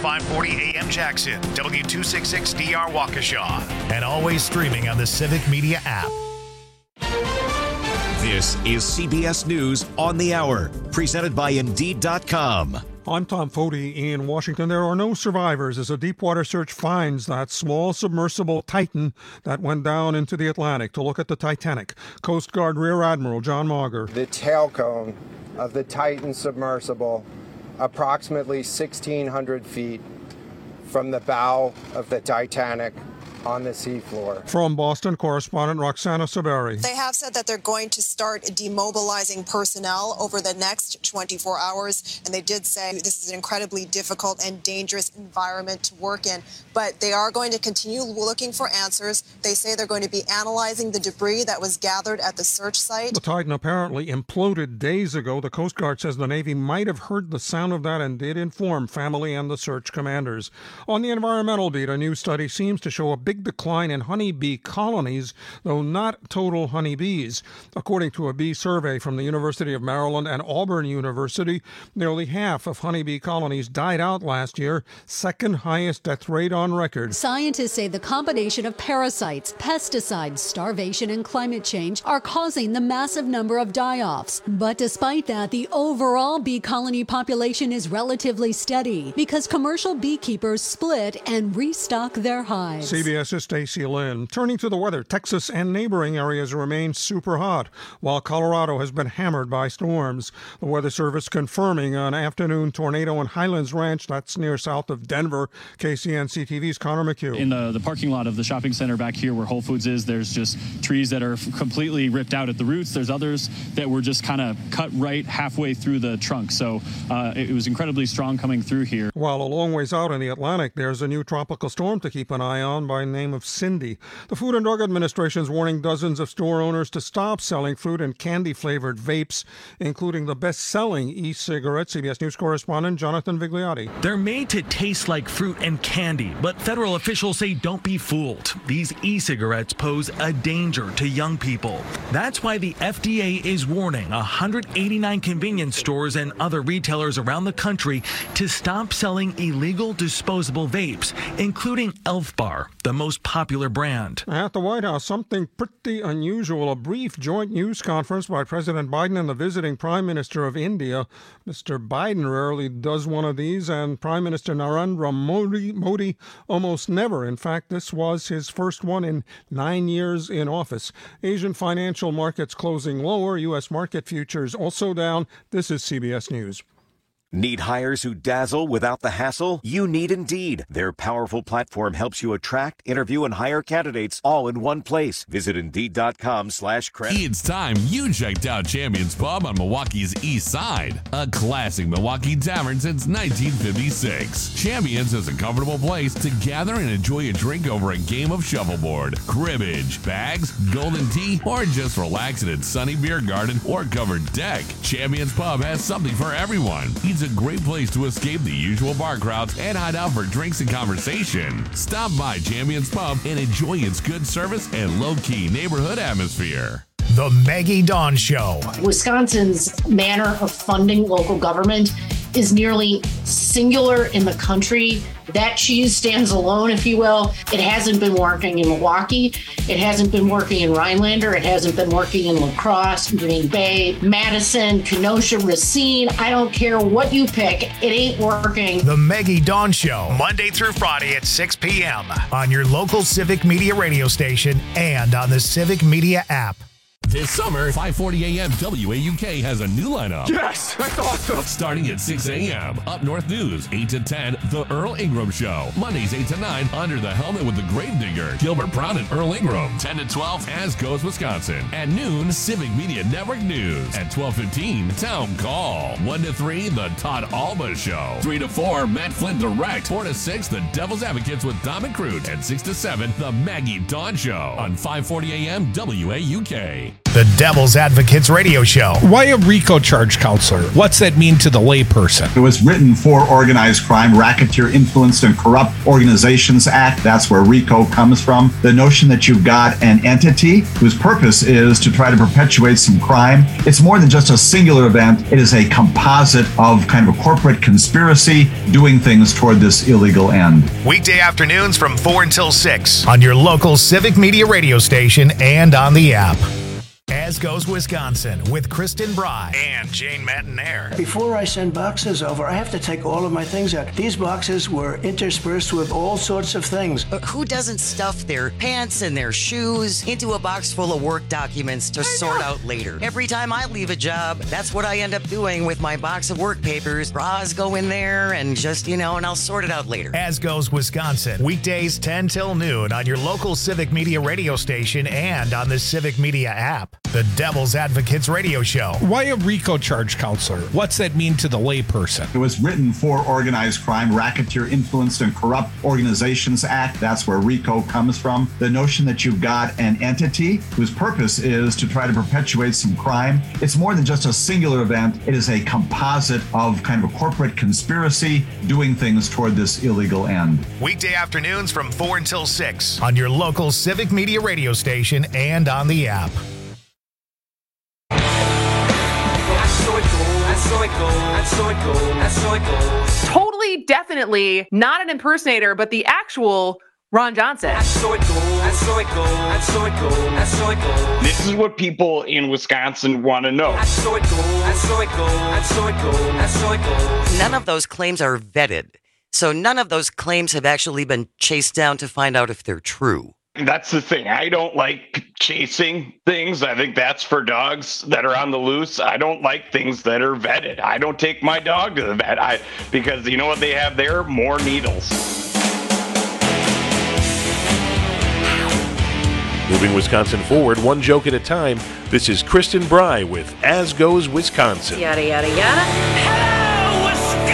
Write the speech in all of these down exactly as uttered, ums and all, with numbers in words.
five forty A M Jackson, W two sixty-six D R Waukesha, and always streaming on the Civic Media app. This is C B S News on the Hour, presented by Indeed dot com. I'm Tom Foti in Washington. There are no survivors as a deep-water search finds that small submersible Titan that went down into the Atlantic. To look at the Titanic, Coast Guard Rear Admiral John Mauger. The tail cone of the Titan submersible, approximately sixteen hundred feet from the bow of the Titanic on the seafloor. From Boston, correspondent Roxana Saberi. They have said that they're going to start demobilizing personnel over the next twenty-four hours, and they did say this is an incredibly difficult and dangerous environment to work in, but they are going to continue looking for answers. They say they're going to be analyzing the debris that was gathered at the search site. The Titan apparently imploded days ago. The Coast Guard says the Navy might have heard the sound of that and did inform family and the search commanders. On the environmental beat, a new study seems to show a big decline in honeybee colonies, though not total honeybees. According to a bee survey from the University of Maryland and Auburn University, nearly half of honeybee colonies died out last year, second highest death rate on record. Scientists say the combination of parasites, pesticides, starvation, and climate change are causing the massive number of die-offs. But despite that, the overall bee colony population is relatively steady because commercial beekeepers split and restock their hives. C B S is Stacy Lynn. Turning to the weather, Texas and neighboring areas remain super hot, while Colorado has been hammered by storms. The Weather Service confirming an afternoon tornado in Highlands Ranch, that's near south of Denver. K C N C T V's Connor McHugh. In the, the parking lot of the shopping center back here where Whole Foods is, there's just trees that are completely ripped out at the roots. There's others that were just kind of cut right halfway through the trunk. So uh, it was incredibly strong coming through here. While a long ways out in the Atlantic, there's a new tropical storm to keep an eye on by name of Cindy. The Food and Drug Administration is warning dozens of store owners to stop selling fruit and candy-flavored vapes, including the best-selling e-cigarette. C B S News correspondent Jonathan Vigliotti. They're made to taste like fruit and candy, but federal officials say don't be fooled. These e-cigarettes pose a danger to young people. That's why the F D A is warning one hundred eighty-nine convenience stores and other retailers around the country to stop selling illegal disposable vapes, including Elf Bar, the most popular brand. At the White House, something pretty unusual. A brief joint news conference by President Biden and the visiting Prime Minister of India. Mister Biden rarely does one of these, and Prime Minister Narendra Modi, Modi almost never. In fact, this was his first one in nine years in office. Asian financial markets closing lower. U S market futures also down. This is C B S News. Need hires who dazzle without the hassle? You need Indeed. Their powerful platform helps you attract, interview, and hire candidates all in one place. Visit Indeed.com slash credit. It's time you checked out Champions Pub on Milwaukee's East Side. A classic Milwaukee tavern since nineteen fifty-six. Champions is a comfortable place to gather and enjoy a drink over a game of shuffleboard, cribbage, bags, golden tea, or just relax in its sunny beer garden or covered deck. Champions Pub has something for everyone. It's a great place to escape the usual bar crowds and hide out for drinks and conversation. Stop by Champions Pub and enjoy its good service and low-key neighborhood atmosphere. The Maggie Dawn Show. Wisconsin's manner of funding local government is nearly singular in the country. That cheese stands alone, if you will. It hasn't been working in Milwaukee. It hasn't been working in Rhinelander. It hasn't been working in La Crosse, Green Bay, Madison, Kenosha, Racine. I don't care what you pick. It ain't working. The Maggie Dawn Show. Monday through Friday at six p.m. on your local Civic Media radio station and on the Civic Media app. This summer, five forty a.m. W A U K has a new lineup. Yes, that's awesome. Starting at six a.m. Up North News, eight to ten, The Earl Ingram Show. Mondays, eight to nine, Under the Helmet with the Gravedigger, Gilbert Brown and Earl Ingram. ten to twelve, As Goes Wisconsin. At noon, Civic Media Network News. At twelve fifteen, Town Call. one to three, The Todd Alba Show. three to four, Matt Flynn Direct. four to six, The Devil's Advocates with Dom and Crute. And six to seven, The Maggie Dawn Show on five forty a.m. W A U K. The Devil's Advocates Radio Show. Why a RICO charge, counselor? What's that mean to the layperson? It was written for Organized Crime, Racketeer Influenced and Corrupt Organizations Act. That's where RICO comes from. The notion that you've got an entity whose purpose is to try to perpetuate some crime. It's more than just a singular event. It is a composite of kind of a corporate conspiracy doing things toward this illegal end. Weekday afternoons from four until six on your local Civic Media radio station and on the app. As Goes Wisconsin with Kristen Bry and Jane Matinaire. Before I send boxes over, I have to take all of my things out. These boxes were interspersed with all sorts of things. But who doesn't stuff their pants and their shoes into a box full of work documents to sort out later? Every time I leave a job, that's what I end up doing with my box of work papers. Bras go in there and just, you know, and I'll sort it out later. As Goes Wisconsin, weekdays ten till noon on your local Civic Media radio station and on the Civic Media app. The Devil's Advocates Radio Show. Why a RICO charge, counselor? What's that mean to the layperson? It was written for Organized Crime, Racketeer Influenced and Corrupt Organizations Act. That's where RICO comes from. The notion that you've got an entity whose purpose is to try to perpetuate some crime. It's more than just a singular event. It is a composite of kind of a corporate conspiracy doing things toward this illegal end. Weekday afternoons from four until six on your local Civic Media radio station and on the app. Totally, definitely not an impersonator, but the actual Ron Johnson. This is what people in Wisconsin want to know. None of those claims are vetted. So none of those claims have actually been chased down to find out if they're true. That's the thing. I don't like chasing things. I think that's for dogs that are on the loose. I don't like things that are vetted. I don't take my dog to the vet I, because you know what they have there? More needles. Moving Wisconsin forward, one joke at a time. This is Kristen Bry with As Goes Wisconsin. Yada, yada, yada. Hello,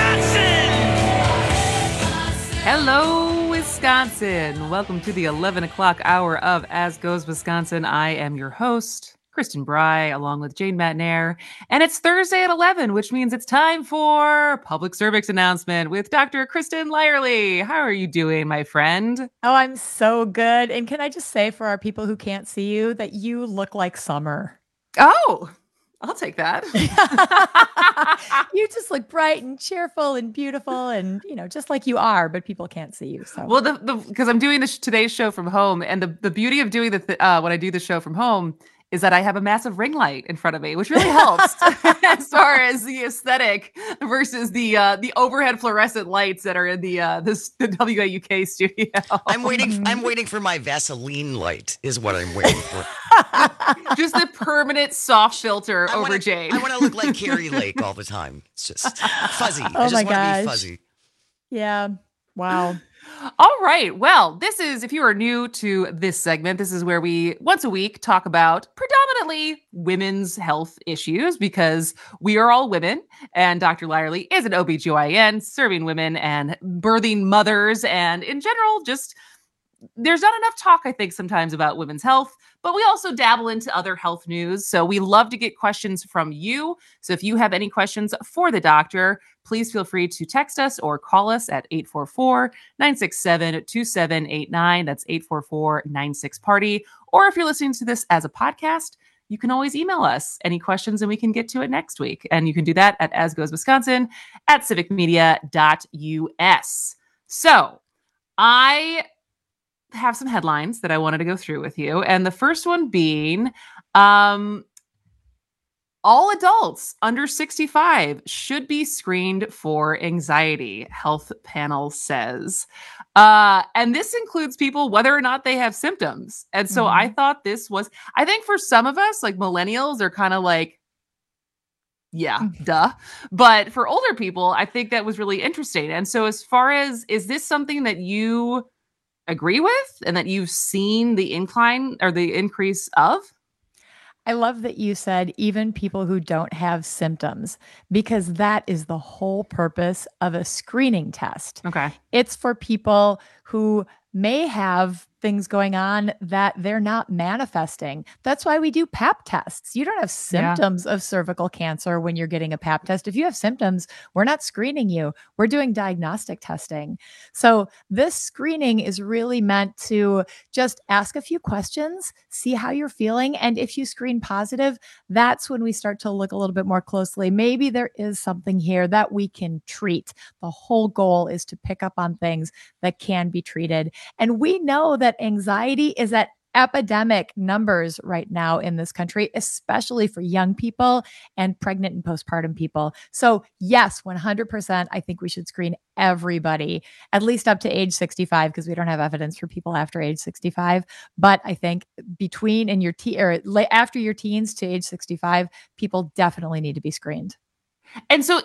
Wisconsin! Hello, Wisconsin. Welcome to the eleven o'clock hour of As Goes Wisconsin. I am your host, Kristen Bry, along with Jane Matinaire. And it's Thursday at eleven, which means it's time for Public Service Announcement with Doctor Kristen Lyerly. How are you doing, my friend? Oh, I'm so good. And can I just say for our people who can't see you that you look like summer? Oh, I'll take that. You just look bright and cheerful and beautiful and, you know, just like you are, but people can't see you. So, well, the the because I'm doing this today's show from home, and the, the beauty of doing the th- uh, when I do the show from home is that I have a massive ring light in front of me, which really helps as far as the aesthetic versus the uh, the overhead fluorescent lights that are in the uh, this the W A U K studio. I'm waiting. I'm waiting for my Vaseline light. Is what I'm waiting for. Just the permanent soft filter I over wanna, Jane. I want to look like Carrie Lake all the time. It's just fuzzy. Oh I just my want gosh. to be fuzzy. Yeah. Wow. All right. Well, this is, if you are new to this segment, this is where we once a week talk about predominantly women's health issues because we are all women. And Doctor Lyerly is an O B G Y N serving women and birthing mothers. And in general, just there's not enough talk, I think, sometimes about women's health, but we also dabble into other health news. So we love to get questions from you. So if you have any questions for the doctor, please feel free to text us or call us at eight four four, nine six seven, two seven eight nine. That's eight four four, nine six, party. Or if you're listening to this as a podcast, you can always email us any questions and we can get to it next week. And you can do that at asgoeswisconsin at civic media dot U S. So I have some headlines that I wanted to go through with you. And the first one being, um, all adults under sixty-five should be screened for anxiety, health panel says. Uh, and this includes people whether or not they have symptoms. And so mm-hmm. I thought this was, I think for some of us, like millennials, are kind of like, yeah, duh. But for older people, I think that was really interesting. And so as far as, is this something that you agree with and that you've seen the incline or the increase of? I love that you said even people who don't have symptoms, because that is the whole purpose of a screening test. Okay. It's for people who may have things going on that they're not manifesting. That's why we do pap tests. You don't have symptoms yeah. of cervical cancer when you're getting a pap test. If you have symptoms, we're not screening you. We're doing diagnostic testing. So this screening is really meant to just ask a few questions, see how you're feeling. And if you screen positive, that's when we start to look a little bit more closely. Maybe there is something here that we can treat. The whole goal is to pick up on things that can be treated. And we know that anxiety is at epidemic numbers right now in this country, especially for young people and pregnant and postpartum people. So yes, one hundred percent, I think we should screen everybody, at least up to age sixty-five, because we don't have evidence for people after age sixty-five. But I think between and your te- or after your teens to age sixty-five, people definitely need to be screened. And so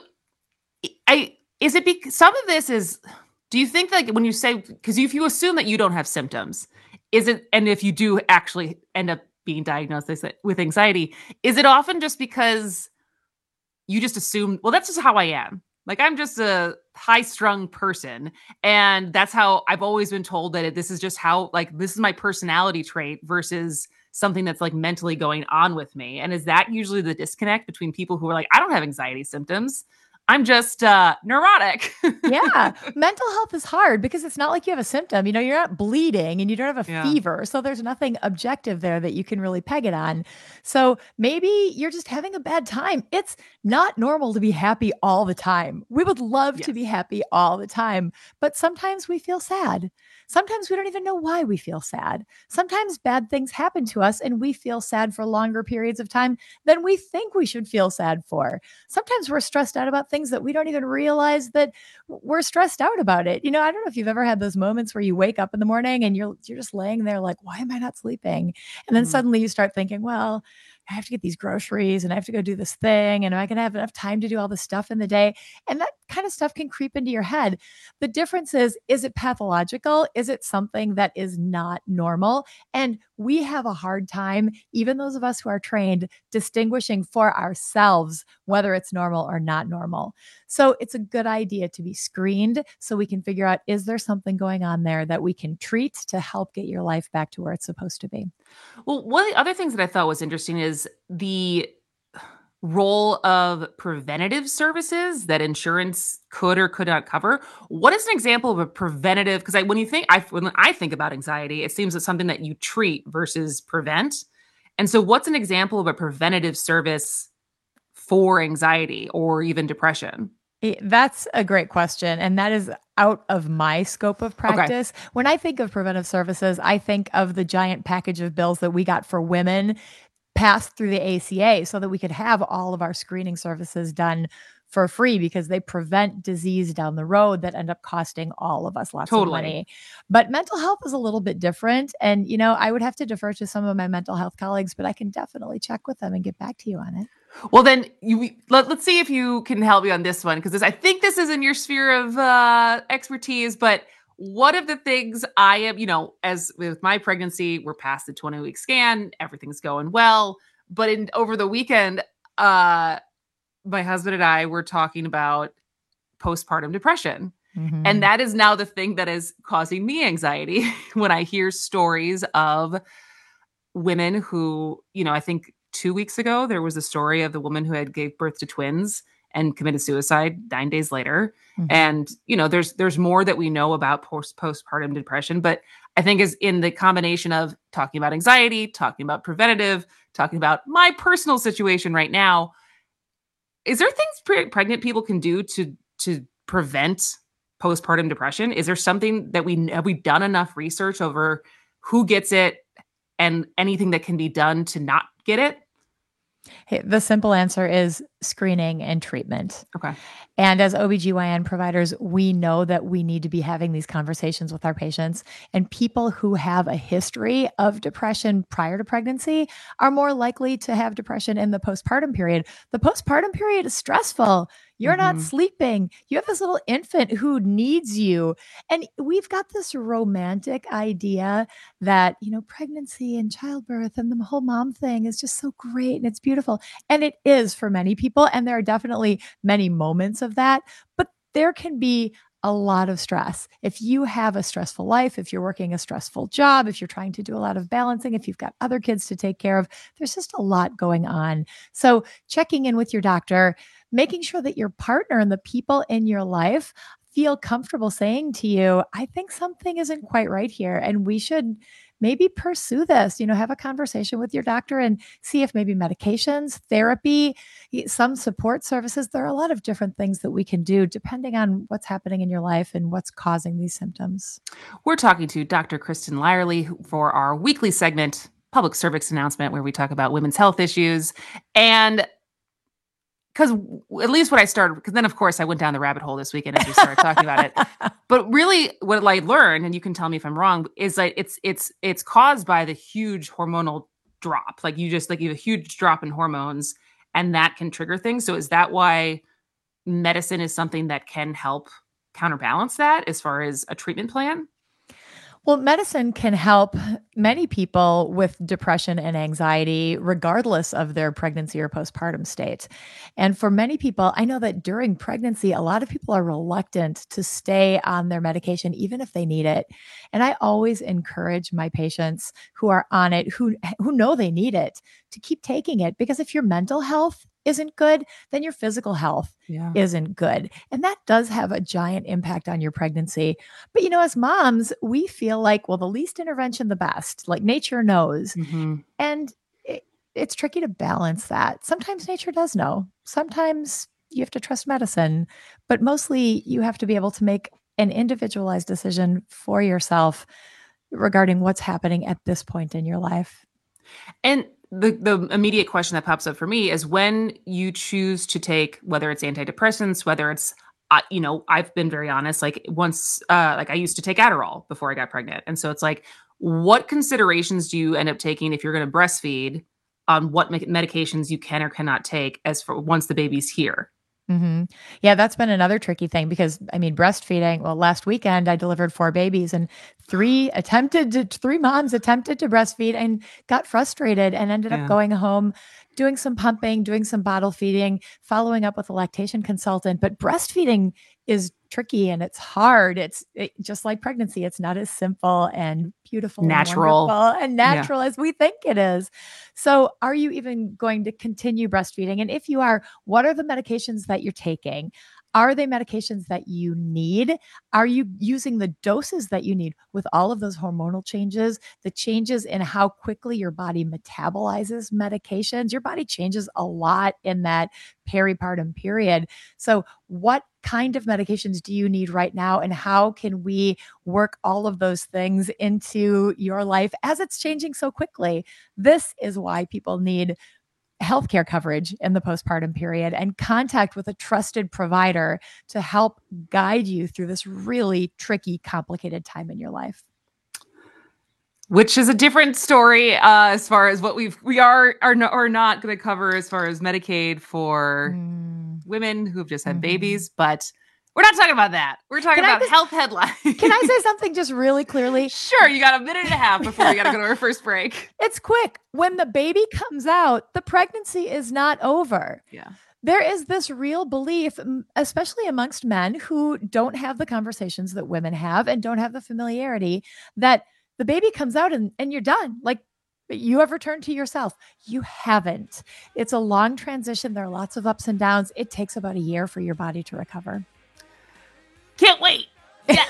I, is it because some of this is, do you think like when you say, because if you assume that you don't have symptoms, is it, and if you do actually end up being diagnosed with anxiety, is it often just because you just assume, well, that's just how I am. Like I'm just a high strung person. And that's how I've always been told that it, this is just how, like, this is my personality trait versus something that's like mentally going on with me. And is that usually the disconnect between people who are like, I don't have anxiety symptoms, I'm just uh, neurotic. Yeah. Mental health is hard because it's not like you have a symptom. You know, you're not bleeding and you don't have a yeah. fever. So there's nothing objective there that you can really peg it on. So maybe you're just having a bad time. It's not normal to be happy all the time. We would love yes. to be happy all the time, but sometimes we feel sad. Sometimes we don't even know why we feel sad. Sometimes bad things happen to us and we feel sad for longer periods of time than we think we should feel sad for. Sometimes we're stressed out about things that we don't even realize that we're stressed out about it. You know, I don't know if you've ever had those moments where you wake up in the morning and you're you're just laying there like, why am I not sleeping? And then mm-hmm. suddenly you start thinking, well, I have to get these groceries and I have to go do this thing. And am I going to have enough time to do all this stuff in the day? And that kind of stuff can creep into your head. The difference is, is it pathological? Is it something that is not normal? And we have a hard time, even those of us who are trained, distinguishing for ourselves whether it's normal or not normal. So it's a good idea to be screened so we can figure out, is there something going on there that we can treat to help get your life back to where it's supposed to be? Well, one of the other things that I thought was interesting is the role of preventative services that insurance could or could not cover. What is an example of a preventative? Because I, when you think, I, when I think about anxiety, it seems it's something that you treat versus prevent. And so what's an example of a preventative service for anxiety or even depression? That's a great question. And that is out of my scope of practice. Okay. When I think of preventive services, I think of the giant package of bills that we got for women passed through the A C A so that we could have all of our screening services done for free because they prevent disease down the road that end up costing all of us lots totally. of money. But mental health is a little bit different. And, you know, I would have to defer to some of my mental health colleagues, but I can definitely check with them and get back to you on it. Well, then you let, let's see if you can help me on this one, because I think this is in your sphere of uh, expertise. But one of the things I am, you know, as with my pregnancy, we're past the twenty week scan, everything's going well. But in over the weekend, uh, my husband and I were talking about postpartum depression. Mm-hmm. And that is now the thing that is causing me anxiety when I hear stories of women who, you know, I think two weeks ago, there was a story of the woman who had gave birth to twins and committed suicide nine days later. Mm-hmm. And, you know, there's, there's more that we know about post postpartum depression, but I think is in the combination of talking about anxiety, talking about preventative, talking about my personal situation right now. Is there things pre- pregnant people can do to, to prevent postpartum depression? Is there something that we, have we done enough research over who gets it and anything that can be done to not get it? Hey, the simple answer is screening and treatment. Okay. And as O B G Y N providers, we know that we need to be having these conversations with our patients. And people who have a history of depression prior to pregnancy are more likely to have depression in the postpartum period. The postpartum period is stressful. You're mm-hmm. not sleeping. You have this little infant who needs you. And we've got this romantic idea that, you know, pregnancy and childbirth and the whole mom thing is just so great and it's beautiful. And it is for many people. And there are definitely many moments of that. But there can be a lot of stress. If you have a stressful life, if you're working a stressful job, if you're trying to do a lot of balancing, if you've got other kids to take care of, there's just a lot going on. So checking in with your doctor, making sure that your partner and the people in your life feel comfortable saying to you, I think something isn't quite right here, and we should maybe pursue this, you know, have a conversation with your doctor and see if maybe medications, therapy, some support services. There are a lot of different things that we can do depending on what's happening in your life and what's causing these symptoms. We're talking to Doctor Kristen Lyerly for our weekly segment, Public Service Announcement, where we talk about women's health issues. And because at least when I started, because then of course I went down the rabbit hole this weekend as we started talking about it. But really what I learned, and you can tell me if I'm wrong, is that it's it's it's caused by the huge hormonal drop. Like you just like you have a huge drop in hormones, and that can trigger things. So is that why medicine is something that can help counterbalance that as far as a treatment plan? Well, medicine can help many people with depression and anxiety, regardless of their pregnancy or postpartum state. And for many people, I know that during pregnancy, a lot of people are reluctant to stay on their medication, even if they need it. And I always encourage my patients who are on it, who, who know they need it, to keep taking it. Because if your mental health isn't good, then your physical health yeah. isn't good. And that does have a giant impact on your pregnancy. But, you know, as moms, we feel like, well, the least intervention, the best, like nature knows. Mm-hmm. And it, it's tricky to balance that. Sometimes nature does know. Sometimes you have to trust medicine, but mostly you have to be able to make an individualized decision for yourself regarding what's happening at this point in your life. And The the immediate question that pops up for me is when you choose to take, whether it's antidepressants, whether it's, uh, you know, I've been very honest, like once, uh, like I used to take Adderall before I got pregnant. And so it's like, what considerations do you end up taking if you're going to breastfeed on what me- medications you can or cannot take as for once the baby's here? Mm-hmm. Yeah, that's been another tricky thing because, I mean, breastfeeding, well, last weekend I delivered four babies and three attempted to, three moms attempted to breastfeed and got frustrated and ended yeah. up going home, doing some pumping, doing some bottle feeding, following up with a lactation consultant. But breastfeeding is tricky and it's hard. It's it, just like pregnancy. It's not as simple and beautiful, natural, and, and natural yeah. as we think it is. So are you even going to continue breastfeeding? And if you are, what are the medications that you're taking? Are they medications that you need? Are you using the doses that you need with all of those hormonal changes, the changes in how quickly your body metabolizes medications? Your body changes a lot in that peripartum period. So what kind of medications do you need right now? And how can we work all of those things into your life as it's changing so quickly? This is why people need healthcare coverage in the postpartum period and contact with a trusted provider to help guide you through this really tricky, complicated time in your life. Which is a different story uh, as far as what we've we are are, no, are not going to cover as far as Medicaid for mm. women who have just had mm-hmm. babies, but we're not talking about that. We're talking can about just, health headlines. Can I say something just really clearly? Sure. You got a minute and a half before we got to go to our first break. It's quick. When the baby comes out, the pregnancy is not over. Yeah. There is this real belief, especially amongst men who don't have the conversations that women have and don't have the familiarity, that the baby comes out and, and you're done. Like, you have returned to yourself. You haven't. It's a long transition. There are lots of ups and downs. It takes about a year for your body to recover. Can't wait. Yes.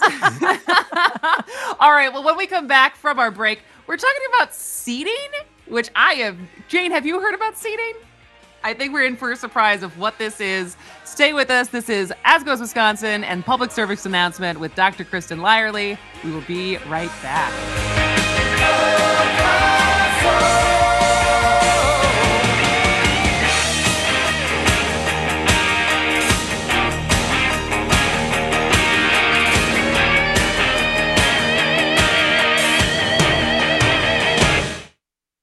All right. Well, when we come back from our break, we're talking about seeding, which I have. Jane, have you heard about seeding? I think we're in for a surprise of what this is. Stay with us. This is As Goes Wisconsin and Public Service Announcement with Doctor Kristen Lyerly. We will be right back.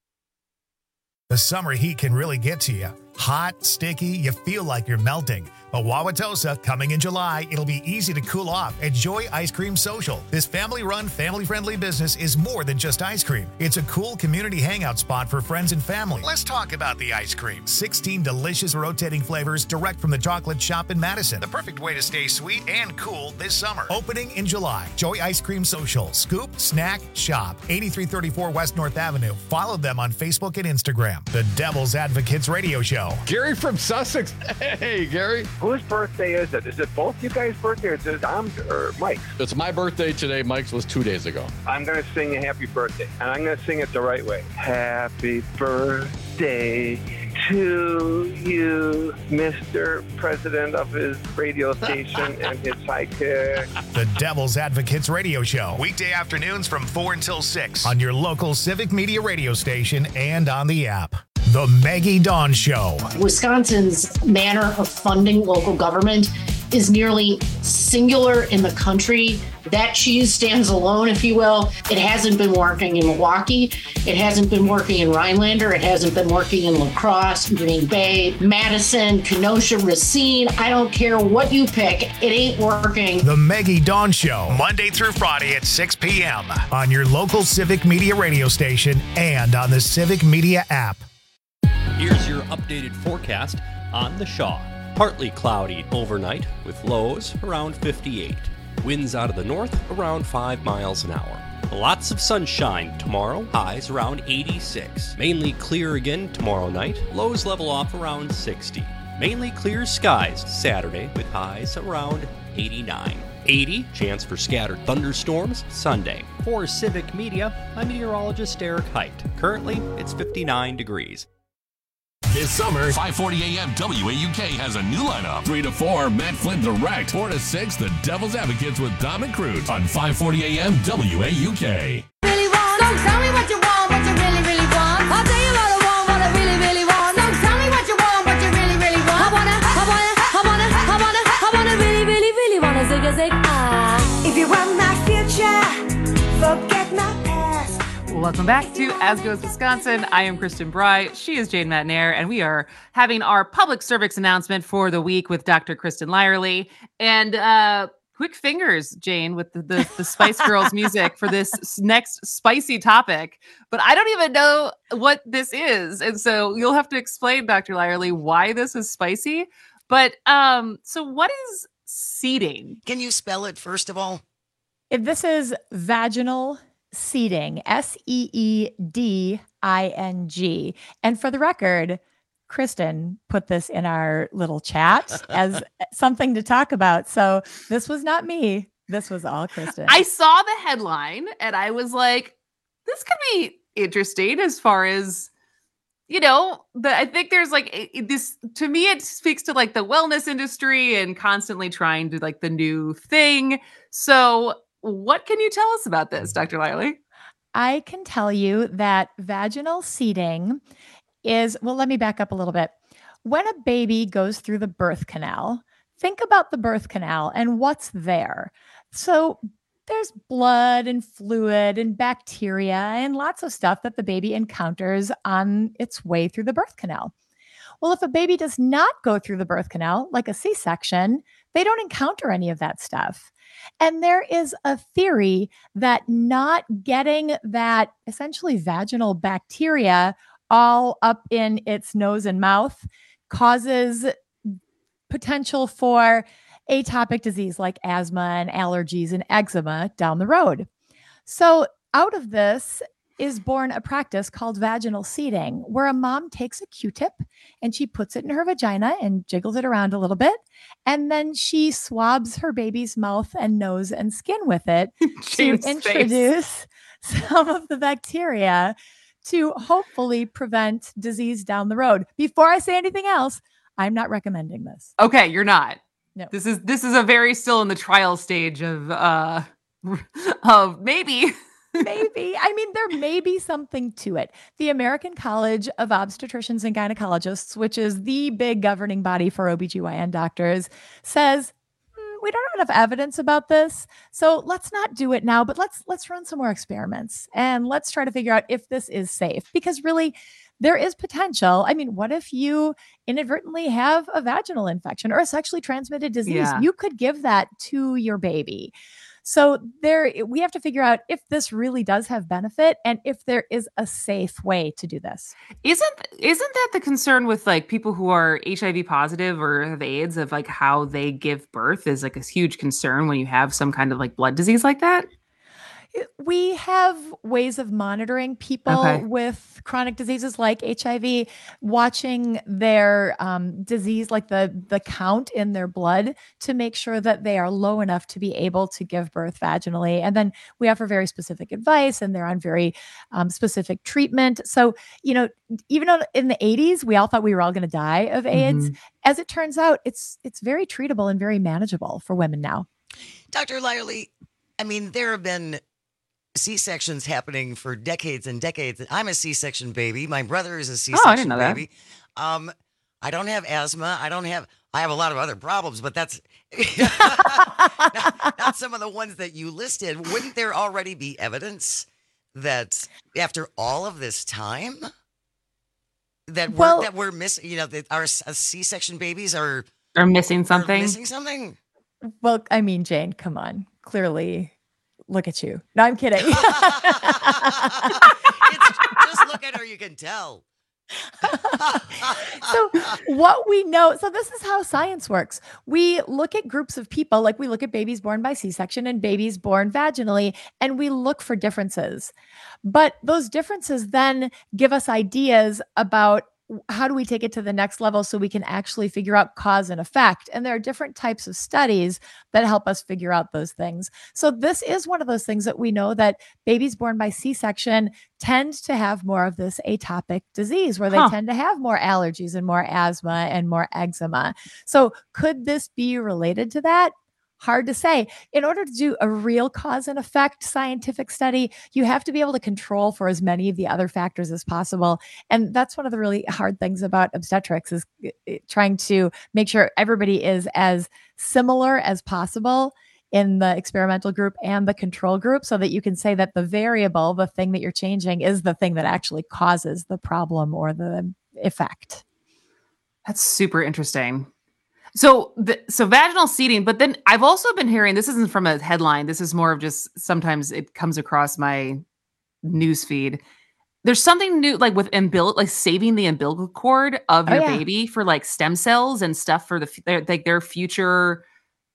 The summer heat can really get to you. Hot, sticky, you feel like you're melting. A Wauwatosa coming in July. It'll be easy to cool off at Joy Ice Cream Social. This family-run, family-friendly business is more than just ice cream. It's a cool community hangout spot for friends and family. Let's talk about the ice cream. sixteen delicious rotating flavors direct from the chocolate shop in Madison. The perfect way to stay sweet and cool this summer. Opening in July. Joy Ice Cream Social. Scoop, snack, shop. eighty-three thirty-four West North Avenue. Follow them on Facebook and Instagram. The Devil's Advocates Radio Show. Gary from Sussex. Hey, Gary. Whose birthday is it? Is it both you guys' birthday or is it um, or Mike's? It's my birthday today. Mike's was two days ago. I'm going to sing a happy birthday, and I'm going to sing it the right way. Happy birthday to you, Mister President of his radio station and his sidekick. The Devil's Advocates Radio Show. Weekday afternoons from four until six on your local Civic Media radio station and on the app. The Maggie Dawn Show. Wisconsin's manner of funding local government is nearly singular in the country. That cheese stands alone, if you will. It hasn't been working in Milwaukee. It hasn't been working in Rhinelander. It hasn't been working in La Crosse, Green Bay, Madison, Kenosha, Racine. I don't care what you pick. It ain't working. The Maggie Dawn Show, Monday through Friday at six p.m. on your local Civic Media radio station and on the Civic Media app. Here's your updated forecast on the Shaw. Partly cloudy overnight with lows around fifty-eight. Winds out of the north around five miles an hour. Lots of sunshine tomorrow, highs around eighty-six. Mainly clear again tomorrow night, lows level off around sixty. Mainly clear skies Saturday with highs around eighty-nine. eighty, chance for scattered thunderstorms Sunday. For Civic Media, I'm meteorologist Eric Height. Currently, it's fifty-nine degrees. This summer, five forty a.m. W A U K has a new lineup. three to four, Matt Flynn Direct. four to six, The Devil's Advocates with Dom and Cruz on five forty a.m. W A U K. Really want, so tell me what you want, what you really, really want. I'll tell you what I want, what I really, really want. So tell me what you want, what you really, really want. I wanna, I wanna, I wanna, I wanna, I wanna really, really, really wanna zig a zig ah. If you want my future, forget my past. Welcome back to As Goes Wisconsin. I am Kristen Bry. She is Jane Matnair, and we are having our public service announcement for the week with Doctor Kristen Lyerly. And uh, quick fingers, Jane, with the, the, the Spice Girls music for this next spicy topic. But I don't even know what this is. And so you'll have to explain, Doctor Lyerly, why this is spicy. But um, so what is seeding? Can you spell it, first of all? If this is vaginal seeding, S E E D I N G. And for the record, Kristen put this in our little chat as something to talk about. So this was not me. This was all Kristen. I saw the headline and I was like, this could be interesting as far as, you know, the, I think there's like this, to me, it speaks to like the wellness industry and constantly trying to like the new thing. So what can you tell us about this, Doctor Lyerly? I can tell you that vaginal seeding is, well, let me back up a little bit. When a baby goes through the birth canal, think about the birth canal and what's there. So there's blood and fluid and bacteria and lots of stuff that the baby encounters on its way through the birth canal. Well, if a baby does not go through the birth canal, like a C-section, they don't encounter any of that stuff. And there is a theory that not getting that essentially vaginal bacteria all up in its nose and mouth causes potential for atopic disease like asthma and allergies and eczema down the road. So out of this is born a practice called vaginal seeding, where a mom takes a Q-tip and she puts it in her vagina and jiggles it around a little bit. And then she swabs her baby's mouth and nose and skin with it to introduce face. some of the bacteria to hopefully prevent disease down the road. Before I say anything else, I'm not recommending this. Okay, you're not. No. This is this is a very still in the trial stage of uh of maybe Maybe. I mean, there may be something to it. The American College of Obstetricians and Gynecologists, which is the big governing body for O B G Y N doctors, says, mm, we don't have enough evidence about this. So let's not do it now, but let's let's run some more experiments and let's try to figure out if this is safe, because really there is potential. I mean, what if you inadvertently have a vaginal infection or a sexually transmitted disease? Yeah. You could give that to your baby. So there, we have to figure out if this really does have benefit and if there is a safe way to do this. Isn't isn't that the concern with like people who are H I V positive or have AIDS, of like how they give birth is like a huge concern when you have some kind of like blood disease like that? We have ways of monitoring people Okay. with chronic diseases like H I V, watching their um, disease, like the the count in their blood, to make sure that they are low enough to be able to give birth vaginally. And then we offer very specific advice, and they're on very um, specific treatment. So, you know, even on, in the eighties, we all thought we were all going to die of AIDS. Mhm. As it turns out, it's it's very treatable and very manageable for women now. Doctor Lyerly, I mean, there have been C-sections happening for decades and decades. I'm a C-section baby. My brother is a C-section Oh, I didn't know that. baby. Um, I don't have asthma. I don't have, I have a lot of other problems, but that's not, not some of the ones that you listed. Wouldn't there already be evidence that after all of this time that we're, Well- that we're missing, you know, that our s- uh, C-section babies are, Or missing are something? missing something? Well, I mean, Jane, come on. Clearly, look at you. No, I'm kidding. Just look at her, you can tell. So what we know, so this is how science works. We look at groups of people, like we look at babies born by C-section and babies born vaginally, and we look for differences. But those differences then give us ideas about how do we take it to the next level so we can actually figure out cause and effect. And there are different types of studies that help us figure out those things. So this is one of those things that we know that babies born by C-section tend to have more of this atopic disease, where they Huh. tend to have more allergies and more asthma and more eczema. So could this be related to that? Hard to say. In order to do a real cause and effect scientific study, you have to be able to control for as many of the other factors as possible. And that's one of the really hard things about obstetrics, is uh, uh, trying to make sure everybody is as similar as possible in the experimental group and the control group, so that you can say that the variable, the thing that you're changing, is the thing that actually causes the problem or the effect. That's super interesting. So, the, so vaginal seeding, but then I've also been hearing, this isn't from a headline. This is more of just, sometimes it comes across my news feed. There's something new, like with umbil, like saving the umbilical cord of Oh, your yeah. baby for like stem cells and stuff for the, f- their, like their future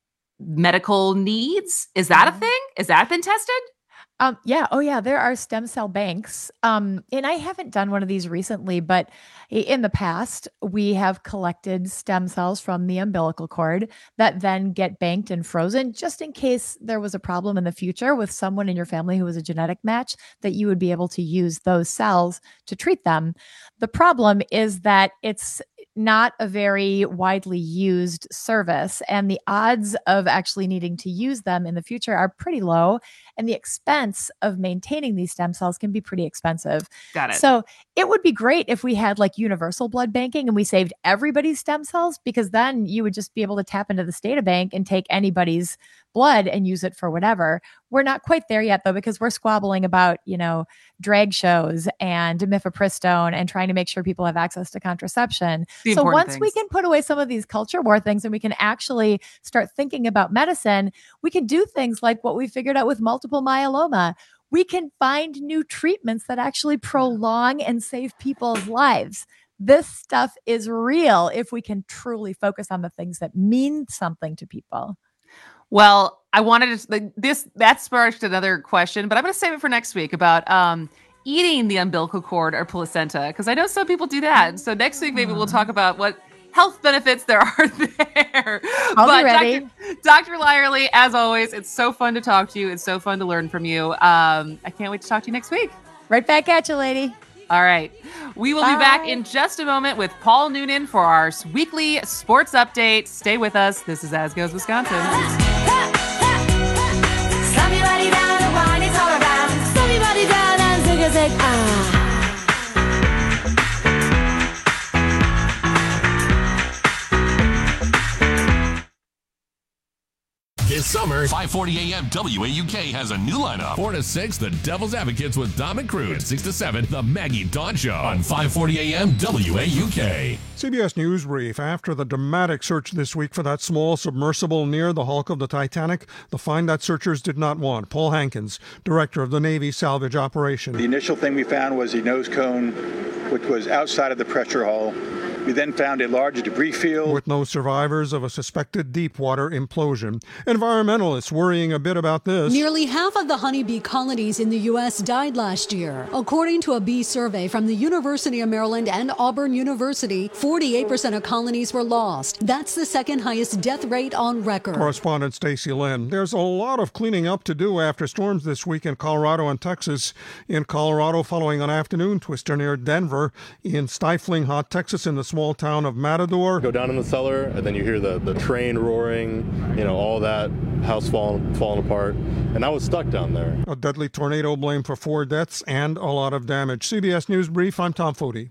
medical needs. Is that a thing? Is that been tested? Um, yeah. Oh, yeah. There are stem cell banks. Um, and I haven't done one of these recently, but i- in the past, we have collected stem cells from the umbilical cord that then get banked and frozen, just in case there was a problem in the future with someone in your family who was a genetic match, that you would be able to use those cells to treat them. The problem is that it's not a very widely used service, and the odds of actually needing to use them in the future are pretty low, and the expense of maintaining these stem cells can be pretty expensive. Got it. So it would be great if we had like universal blood banking and we saved everybody's stem cells, because then you would just be able to tap into this data bank and take anybody's blood and use it for whatever. We're not quite there yet, though, because we're squabbling about, you know, drag shows and mifepristone and trying to make sure people have access to contraception. The So important once we things. can put away some of these culture war things and we can actually start thinking about medicine, we can do things like what we figured out with multiple myeloma. We can find new treatments that actually prolong and save people's lives. This stuff is real if we can truly focus on the things that mean something to people. Well, I wanted to, like, this, that sparked another question, but I'm going to save it for next week about um, eating the umbilical cord or placenta, because I know some people do that. So next week, maybe we'll talk about what health benefits there are there. I'll but be ready. Doctor Doctor Lyerly, as always, it's so fun to talk to you. It's so fun to learn from you. Um, I can't wait to talk to you next week. Right back at you, lady. All right. We will be back in just a moment with Paul Noonan for our weekly sports update. Stay with us. This is As Goes Wisconsin. Slam your body down and wine is all around. Slam your body down and zig a zig. Ah. five forty a.m. W A U K has a new lineup. four to six, The Devil's Advocates with Dom and Crude. six to seven, The Maggie Dawn Show on five forty a.m. W A U K. C B S News Brief. After the dramatic search this week for that small submersible near the hulk of the Titanic, the find that searchers did not want. Paul Hankins, director of the Navy salvage operation. The initial thing we found was the nose cone, which was outside of the pressure hull. We then found a large debris field. With no survivors of a suspected deep water implosion. Environmentalists worrying a bit about this. Nearly half of the honeybee colonies in the U S died last year. According to a bee survey from the University of Maryland and Auburn University, forty-eight percent of colonies were lost. That's the second highest death rate on record. Correspondent Stacy Lynn. There's a lot of cleaning up to do after storms this week in Colorado and Texas. In Colorado, following an afternoon twister near Denver. In stifling hot Texas in the small town of Matador. Go down in the cellar, and then you hear the, the train roaring, you know, all that, house falling, falling apart. And I was stuck down there. A deadly tornado blamed for four deaths and a lot of damage. C B S News Brief, I'm Tom Foti.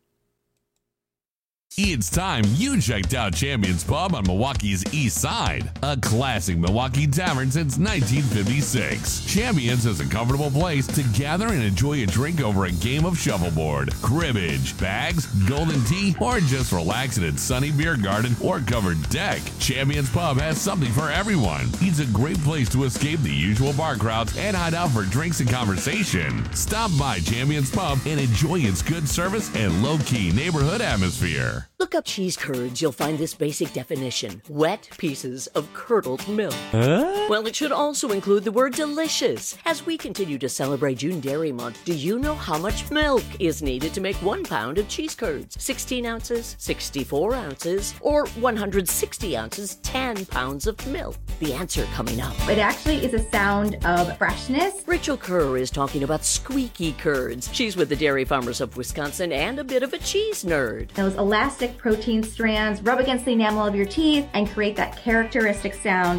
It's time you checked out Champions Pub on Milwaukee's East Side, a classic Milwaukee tavern since nineteen fifty-six. Champions is a comfortable place to gather and enjoy a drink over a game of shuffleboard, cribbage, bags, golden tea, or just relax in its sunny beer garden or covered deck. Champions Pub has something for everyone. It's a great place to escape the usual bar crowds and hide out for drinks and conversation. Stop by Champions Pub and enjoy its good service and low-key neighborhood atmosphere. Look up cheese curds, you'll find this basic definition. Wet pieces of curdled milk. Huh? Well, it should also include the word delicious. As we continue to celebrate June Dairy Month, do you know how much milk is needed to make one pound of cheese curds? sixteen ounces, sixty-four ounces, or one hundred sixty ounces, ten pounds of milk? The answer coming up. It actually is a sound of freshness. Rachel Kerr is talking about squeaky curds. She's with the Dairy Farmers of Wisconsin and a bit of a cheese nerd. Those elastic protein strands rub against the enamel of your teeth and create that characteristic sound.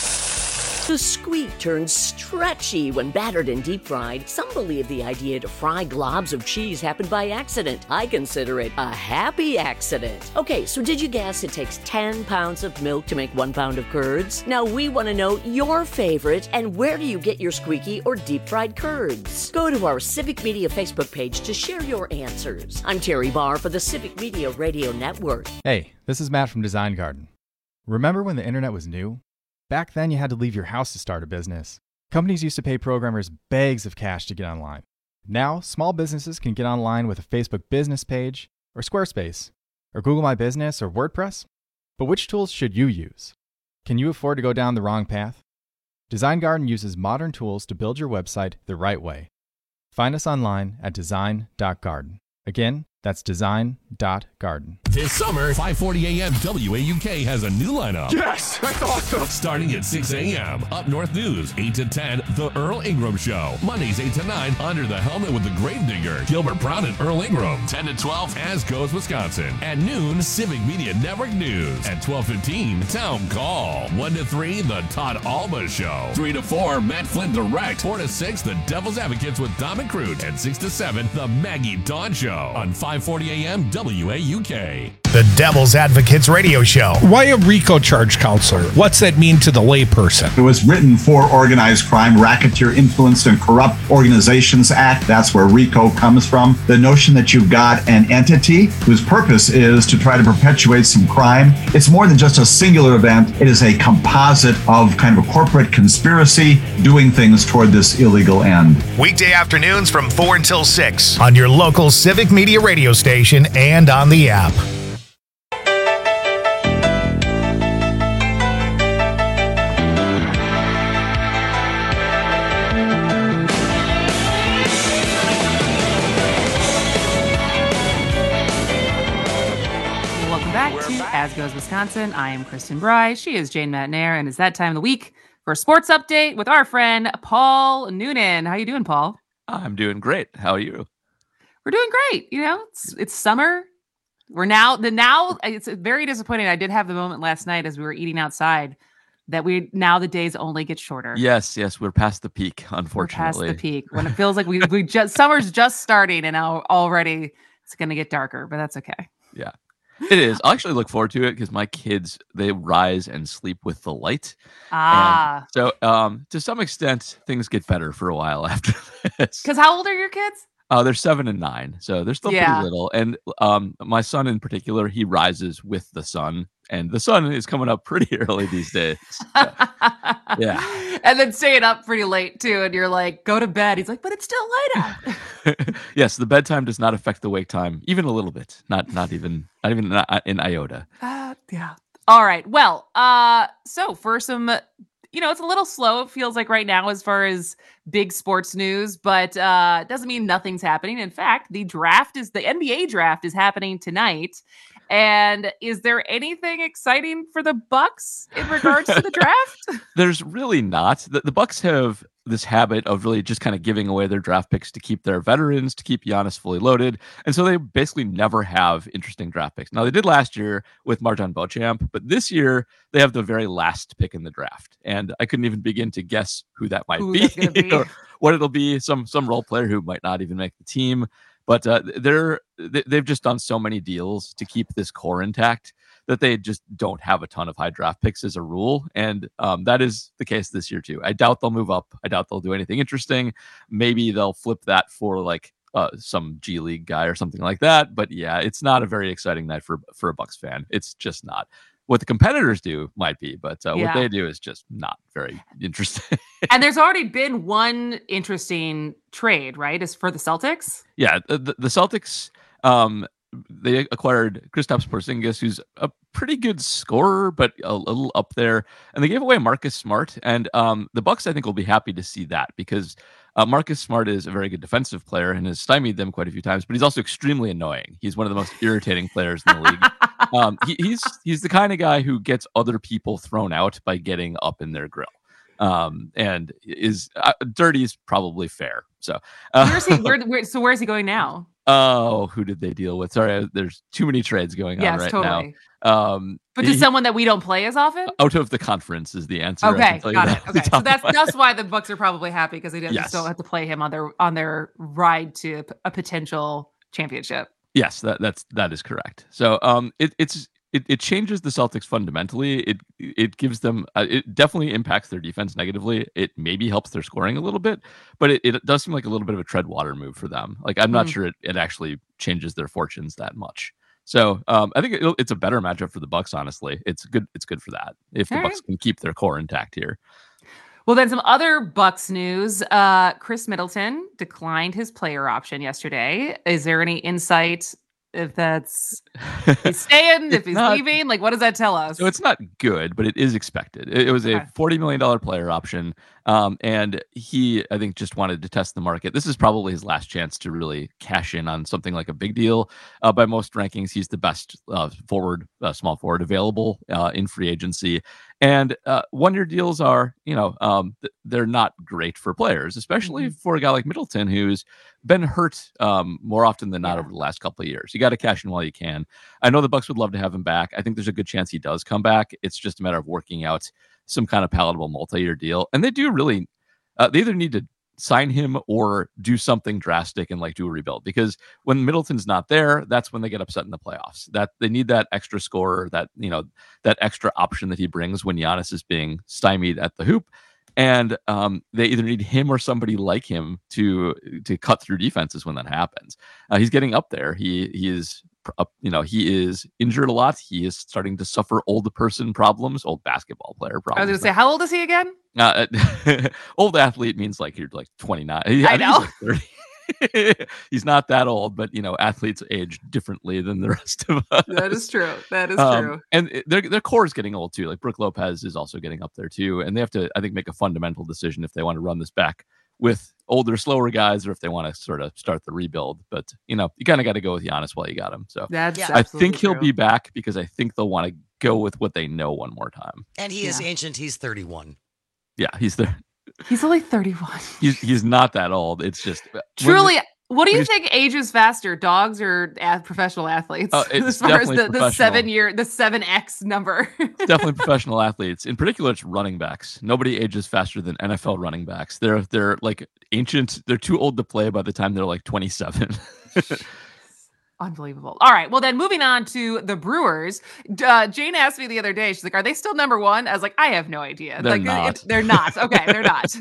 The squeak turns stretchy when battered and deep fried. Some believe the idea to fry globs of cheese happened by accident. I consider it a happy accident. Okay, so did you guess it takes ten pounds of milk to make one pound of curds? Now we want to know your favorite and where do you get your squeaky or deep fried curds? Go to our Civic Media Facebook page to share your answers. I'm Terry Barr for the Civic Media Radio Network. Hey, this is Matt from Design Garden. Remember when the internet was new? Back then, you had to leave your house to start a business. Companies used to pay programmers bags of cash to get online. Now, small businesses can get online with a Facebook business page, or Squarespace, or Google My Business, or WordPress. But which tools should you use? Can you afford to go down the wrong path? Design Garden uses modern tools to build your website the right way. Find us online at design dot garden. Again, that's design dot garden. This summer, five forty a.m. W A U K has a new lineup. Yes, that's awesome. Starting at six a.m. Up North News, eight to ten, The Earl Ingram Show. Mondays, eight to nine, Under the Helmet with the Gravedigger. Gilbert Brown and Earl Ingram. ten to twelve, As Goes Wisconsin. At noon, Civic Media Network News. At twelve fifteen, Town Call. one to three, The Todd Alba Show. three to four, Matt Flynn Direct. four to six, The Devil's Advocates with Dom and Crude. And six to seven, The Maggie Dawn Show. On five forty a.m. W A U K. The Devil's Advocates Radio Show. Why a RICO charge, counselor? What's that mean to the layperson? It was written for Organized Crime, Racketeer Influenced and Corrupt Organizations Act. That's where RICO comes from. The notion that you've got an entity whose purpose is to try to perpetuate some crime. It's more than just a singular event. It is a composite of kind of a corporate conspiracy doing things toward this illegal end. Weekday afternoons from four until six on your local Civic Media radio station and on the app. Welcome back We're to back. As Goes Wisconsin. I am Kristen Bry. She is Jane Matnair, and it's that time of the week for a sports update with our friend Paul Noonan. How you doing, Paul? I'm doing great. How are you? We're doing great. You know, it's it's summer. We're now the now it's very disappointing. I did have the moment last night as we were eating outside that we now the days only get shorter. Yes, yes, we're past the peak, unfortunately. We're past the peak when it feels like we we just summer's just starting and now already it's going to get darker, but that's okay. Yeah. It is. I actually look forward to it because my kids, they rise and sleep with the light. Ah. And so um, to some extent, things get better for a while after this. Because how old are your kids? Uh, they're seven and nine, so they're still Yeah. pretty little. And um, my son in particular, he rises with the sun, and the sun is coming up pretty early these days. So, yeah. And then staying up pretty late too, and you're like, go to bed. He's like, but it's still light out. Yes, the bedtime does not affect the wake time, even a little bit. Not not even not even an iota. Uh, yeah. All right. Well, uh, so for some, you know, it's a little slow, it feels like right now as far as big sports news, but uh, it doesn't mean nothing's happening. In fact, the draft is the N B A draft is happening tonight. And is there anything exciting for the Bucks in regards to the draft? There's really not. The, the Bucks have this habit of really just kind of giving away their draft picks to keep their veterans, to keep Giannis fully loaded. And so they basically never have interesting draft picks. Now, they did last year with Marjan Beauchamp, but this year they have the very last pick in the draft. And I couldn't even begin to guess who that might Who be, that's gonna be. or what it'll be. Some some role player who might not even make the team. But uh, they're they- they've just done so many deals to keep this core intact that they just don't have a ton of high draft picks as a rule. And um, that is the case this year, too. I doubt they'll move up. I doubt they'll do anything interesting. Maybe they'll flip that for like uh, some G League guy or something like that. But yeah, it's not a very exciting night for, for a Bucks fan. It's just not. What the competitors do might be, but uh, Yeah. what they do is just not very interesting. And there's already been one interesting trade, right? Is for the Celtics. Yeah, the, the the Celtics, um, they acquired Kristaps Porzingis, who's a pretty good scorer, but a little up there, and they gave away Marcus Smart. And um, the Bucks, I think, will be happy to see that because uh, Marcus Smart is a very good defensive player and has stymied them quite a few times. But he's also extremely annoying. He's one of the most irritating players in the league. Um, he, he's he's the kind of guy who gets other people thrown out by getting up in their grill. Um, and is uh, dirty is probably fair. So uh, Where's he? Where, where, so where's he going now? Oh, who did they deal with? Sorry, there's too many trades going Yes, on right totally. now. Um, But just he- someone that we don't play as often. out of the conference is the answer. I Okay, can tell you got that it. off the Okay, so top of that's my that's why the Bucks are probably happy because they don't, Yes. just don't have to play him on their on their ride to p- a potential championship. Yes, that that's that is correct. So um, it it's it, it changes the Celtics fundamentally. It it gives them uh, it definitely impacts their defense negatively. It maybe helps their scoring a little bit, but it, it does seem like a little bit of a tread water move for them. Like I'm not Mm. sure it, it actually changes their fortunes that much. So um, I think it, it's a better matchup for the Bucks. Honestly, it's good. It's good for that if the All Bucks can keep their core intact here. Well, then some other Bucks news. Uh, Chris Middleton declined his player option yesterday. Is there any insight if that's he's staying, if It's he's not- leaving? Like, what does that tell us? So it's not good, but it is expected. It, it was Okay. a forty million dollars player option. Um, and he, I think, just wanted to test the market. This is probably his last chance to really cash in on something like a big deal. Uh, by most rankings, he's the best uh, forward, uh, small forward available uh, in free agency. And uh, one-year deals are, you know, um, th- they're not great for players, especially for a guy like Middleton, who's been hurt um, more often than not over the last couple of years. You got to cash in while you can. I know the Bucks would love to have him back. I think there's a good chance he does come back. It's just a matter of working out some kind of palatable multi-year deal. And they do really, uh, they either need to sign him or do something drastic and like do a rebuild, because when Middleton's not there, that's when they get upset in the playoffs. That they need that extra scorer, that, you know, that extra option that he brings when Giannis is being stymied at the hoop. And um, they either need him or somebody like him to to cut through defenses when that happens. Uh, he's getting up there. He he is up, you know, he is injured a lot. He is starting to suffer old person problems, old basketball player I was problems. going to say, how old is he again? Uh, old athlete means like you're like twenty-nine. I think know. He's, like thirty. He's not that old, but you know, athletes age differently than the rest of us. That is true. That is Um, true. And it- their their core is getting old too. Like Brooke Lopez is also getting up there too, and they have to, I think, make a fundamental decision if they want to run this back with older, slower guys, or if they want to sort of start the rebuild. But you know, you kind of got to go with Giannis while you got him. So That's I absolutely think he'll true. be back because I think they'll want to go with what they know one more time. And he is ancient. He's thirty-one. Yeah, he's there. He's only thirty-one. He's he's not that old. It's just when Truly, the- what do when you you- think ages faster, dogs or ath- professional athletes? Uh, it's as far as definitely the, the professional. seven year, the seven X number. definitely professional athletes. In particular, it's running backs. Nobody ages faster than N F L running backs. They're they're like ancient. They're too old to play by the time they're like twenty-seven. Unbelievable. All right. Well, then moving on to the Brewers. Uh, Jane asked me the other day, she's like, are they still number one? I was like, I have no idea. They're like, not. It, they're not. Okay, they're not.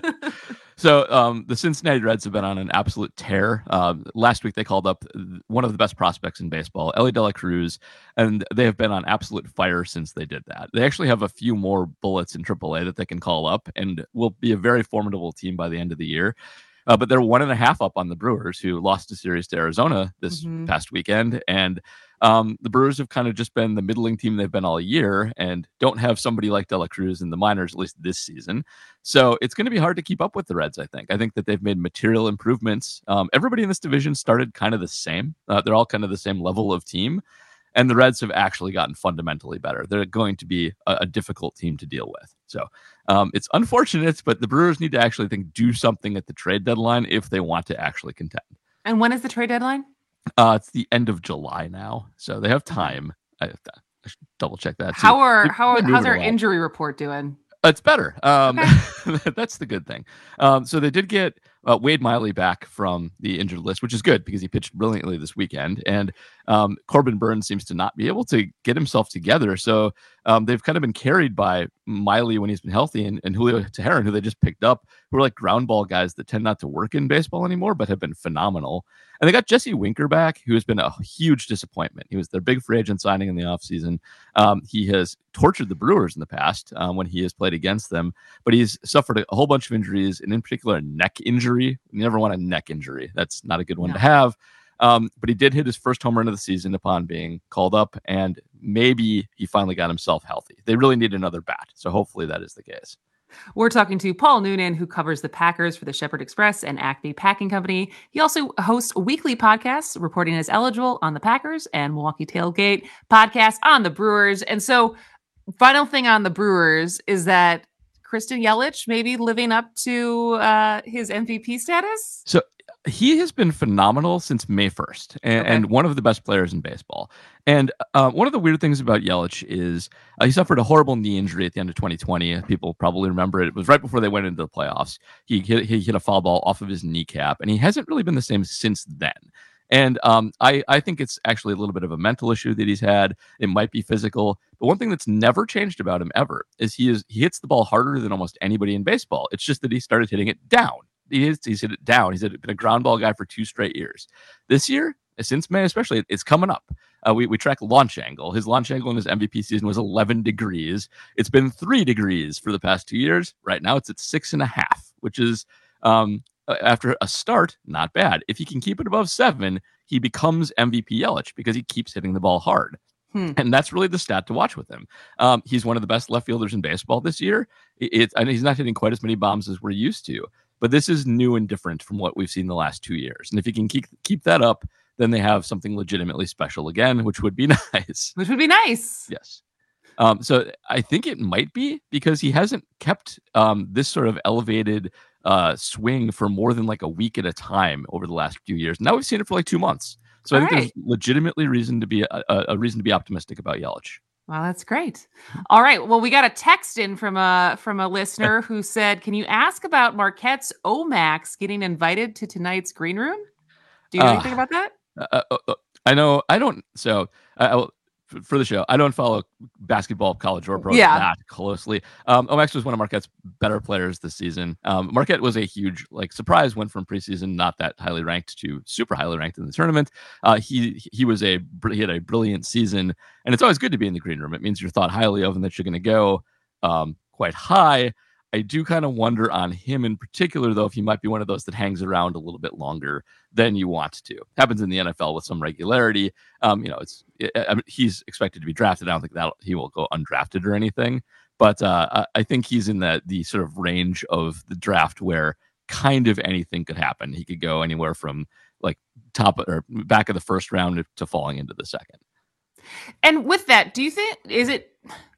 So um, the Cincinnati Reds have been on an absolute tear. Uh, last week, they called up one of the best prospects in baseball, Elly De La Cruz, and they have been on absolute fire since they did that. They actually have a few more bullets in triple A that they can call up and will be a very formidable team by the end of the year. Uh, but they're one and a half up on the Brewers, who lost a series to Arizona this mm-hmm. past weekend. And um, the Brewers have kind of just been the middling team they've been all year and don't have somebody like De La Cruz in the minors, at least this season. So it's going to be hard to keep up with the Reds, I think. I think that they've made material improvements. Um, everybody in this division started kind of the same. Uh, they're all kind of the same level of team. And the Reds have actually gotten fundamentally better. They're going to be a, a difficult team to deal with. So um, it's unfortunate, but the Brewers need to actually think do something at the trade deadline if they want to actually contend. And when is the trade deadline? Uh, it's the end of July now, so they have time. I, I should double check that. How too. are They're, how they're how's our a lot. injury report doing? It's better. Um, Okay. That's the good thing. Um, so they did get uh, Wade Miley back from the injured list, which is good because he pitched brilliantly this weekend. And um, Corbin Burns seems to not be able to get himself together. So um, they've kind of been carried by Miley when he's been healthy and, and Julio Teheran, who they just picked up, who are like ground ball guys that tend not to work in baseball anymore, but have been phenomenal. And they got Jesse Winker back, who has been a huge disappointment. He was their big free agent signing in the offseason. Um, he has tortured the Brewers in the past um, when he has played against them, but he's suffered a, a whole bunch of injuries, and in particular a neck injury. You never want a neck injury. That's not a good one No. to have. Um, but he did hit his first home run of the season upon being called up, and maybe he finally got himself healthy. They really need another bat, so hopefully that is the case. We're talking to Paul Noonan, who covers the Packers for the Shepherd Express and Acme Packing Company. He also hosts weekly podcasts, reporting as eligible on the Packers and Milwaukee Tailgate podcast on the Brewers. And so, final thing on the Brewers is that Christian Yelich maybe living up to uh, his M V P status? So he has been phenomenal since May first and, Okay. and one of the best players in baseball. And uh, one of the weird things about Yelich is uh, he suffered a horrible knee injury at the end of twenty twenty. People probably remember it. It was right before they went into the playoffs. He hit, he hit a foul ball off of his kneecap, and he hasn't really been the same since then. And um, I, I think it's actually a little bit of a mental issue that he's had. It might be physical. But one thing that's never changed about him ever is he is he hits the ball harder than almost anybody in baseball. It's just that he started hitting it down. He is, he's hit it down. He's been a ground ball guy for two straight years. This year, since May especially, it's coming up. Uh, we, we track launch angle. His launch angle in his M V P season was eleven degrees. It's been three degrees for the past two years. Right now, it's at six and a half, which is, um, after a start, not bad. If he can keep it above seven, he becomes M V P Yelich because he keeps hitting the ball hard. Hmm. And that's really the stat to watch with him. Um, he's one of the best left fielders in baseball this year. It, it, I know he's not hitting quite as many bombs as we're used to, but this is new and different from what we've seen the last two years. And if he can keep keep that up, then they have something legitimately special again, which would be nice. Which would be nice. Yes. Um, so I think it might be because he hasn't kept um, this sort of elevated uh, swing for more than like a week at a time over the last few years. Now we've seen it for like two months. So I All think right. there's legitimately reason to be a, a, a reason to be optimistic about Yelich. Well, that's great. All right. Well, we got a text in from a from a listener who said, "Can you ask about Marquette's Omax getting invited to tonight's green room? Do you know Uh, anything about that?" Uh, uh, uh, I know I don't. So I, I will, f- for the show, I don't follow basketball, college or pro Yeah. that closely. Um, Omax was one of Marquette's better players this season. Um, Marquette was a huge like surprise. Went from preseason not that highly ranked to super highly ranked in the tournament. Uh, he he was a br- he had a brilliant season, and it's always good to be in the green room. It means you're thought highly of and that you're going to go um, quite high. I do kind of wonder on him in particular, though, if he might be one of those that hangs around a little bit longer than you want to. Happens in the N F L with some regularity. Um, you know, it's it, I mean, he's expected to be drafted. I don't think that he will go undrafted or anything. But uh, I, I think he's in the the sort of range of the draft where kind of anything could happen. He could go anywhere from like top or back of the first round to falling into the second. And with that, do you think is it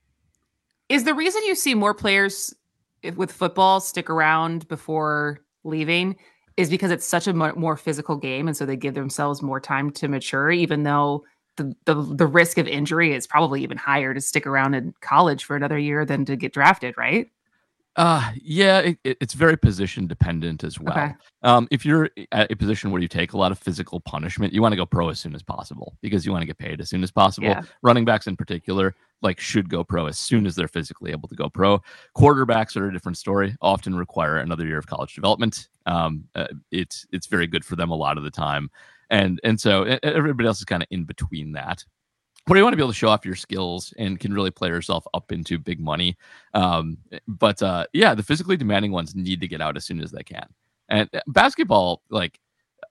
is the reason you see more players if- with football stick around before leaving is because it's such a mo- more physical game, and so they give themselves more time to mature, even though the, the the risk of injury is probably even higher to stick around in college for another year than to get drafted, right? Uh, yeah, it, it, it's very position dependent as well. Okay. Um, if you're at a position where you take a lot of physical punishment, you want to go pro as soon as possible because you want to get paid as soon as possible. Yeah. Running backs in particular, like should go pro as soon as they're physically able to go pro. Quarterbacks are a different story, often require another year of college development. Um, uh, it's, it's very good for them a lot of the time. And, and so everybody else is kind of in between that. Where you want to be able to show off your skills and can really play yourself up into big money. Um, but uh, yeah, the physically demanding ones need to get out as soon as they can. And basketball, like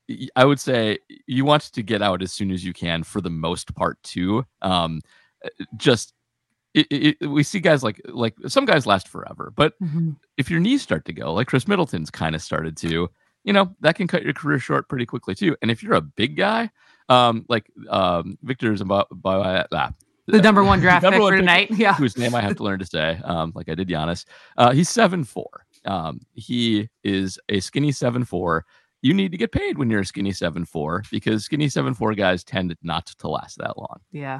I would say, you want to get out as soon as you can for the most part too. Um, just it, it, we see guys like like some guys last forever, but mm-hmm. if your knees start to go, like Chris Middleton's kind of started to, you know, that can cut your career short pretty quickly too. And if you're a big guy, um, like um, Victor's about uh, the number one draft number pick one for pick, tonight, yeah, whose name I have to learn to say, um, like I did Giannis. Uh, he's seven four. Um, he is a skinny seven four. You need to get paid when you're a skinny seven four because skinny seven four guys tend not to last that long. Yeah.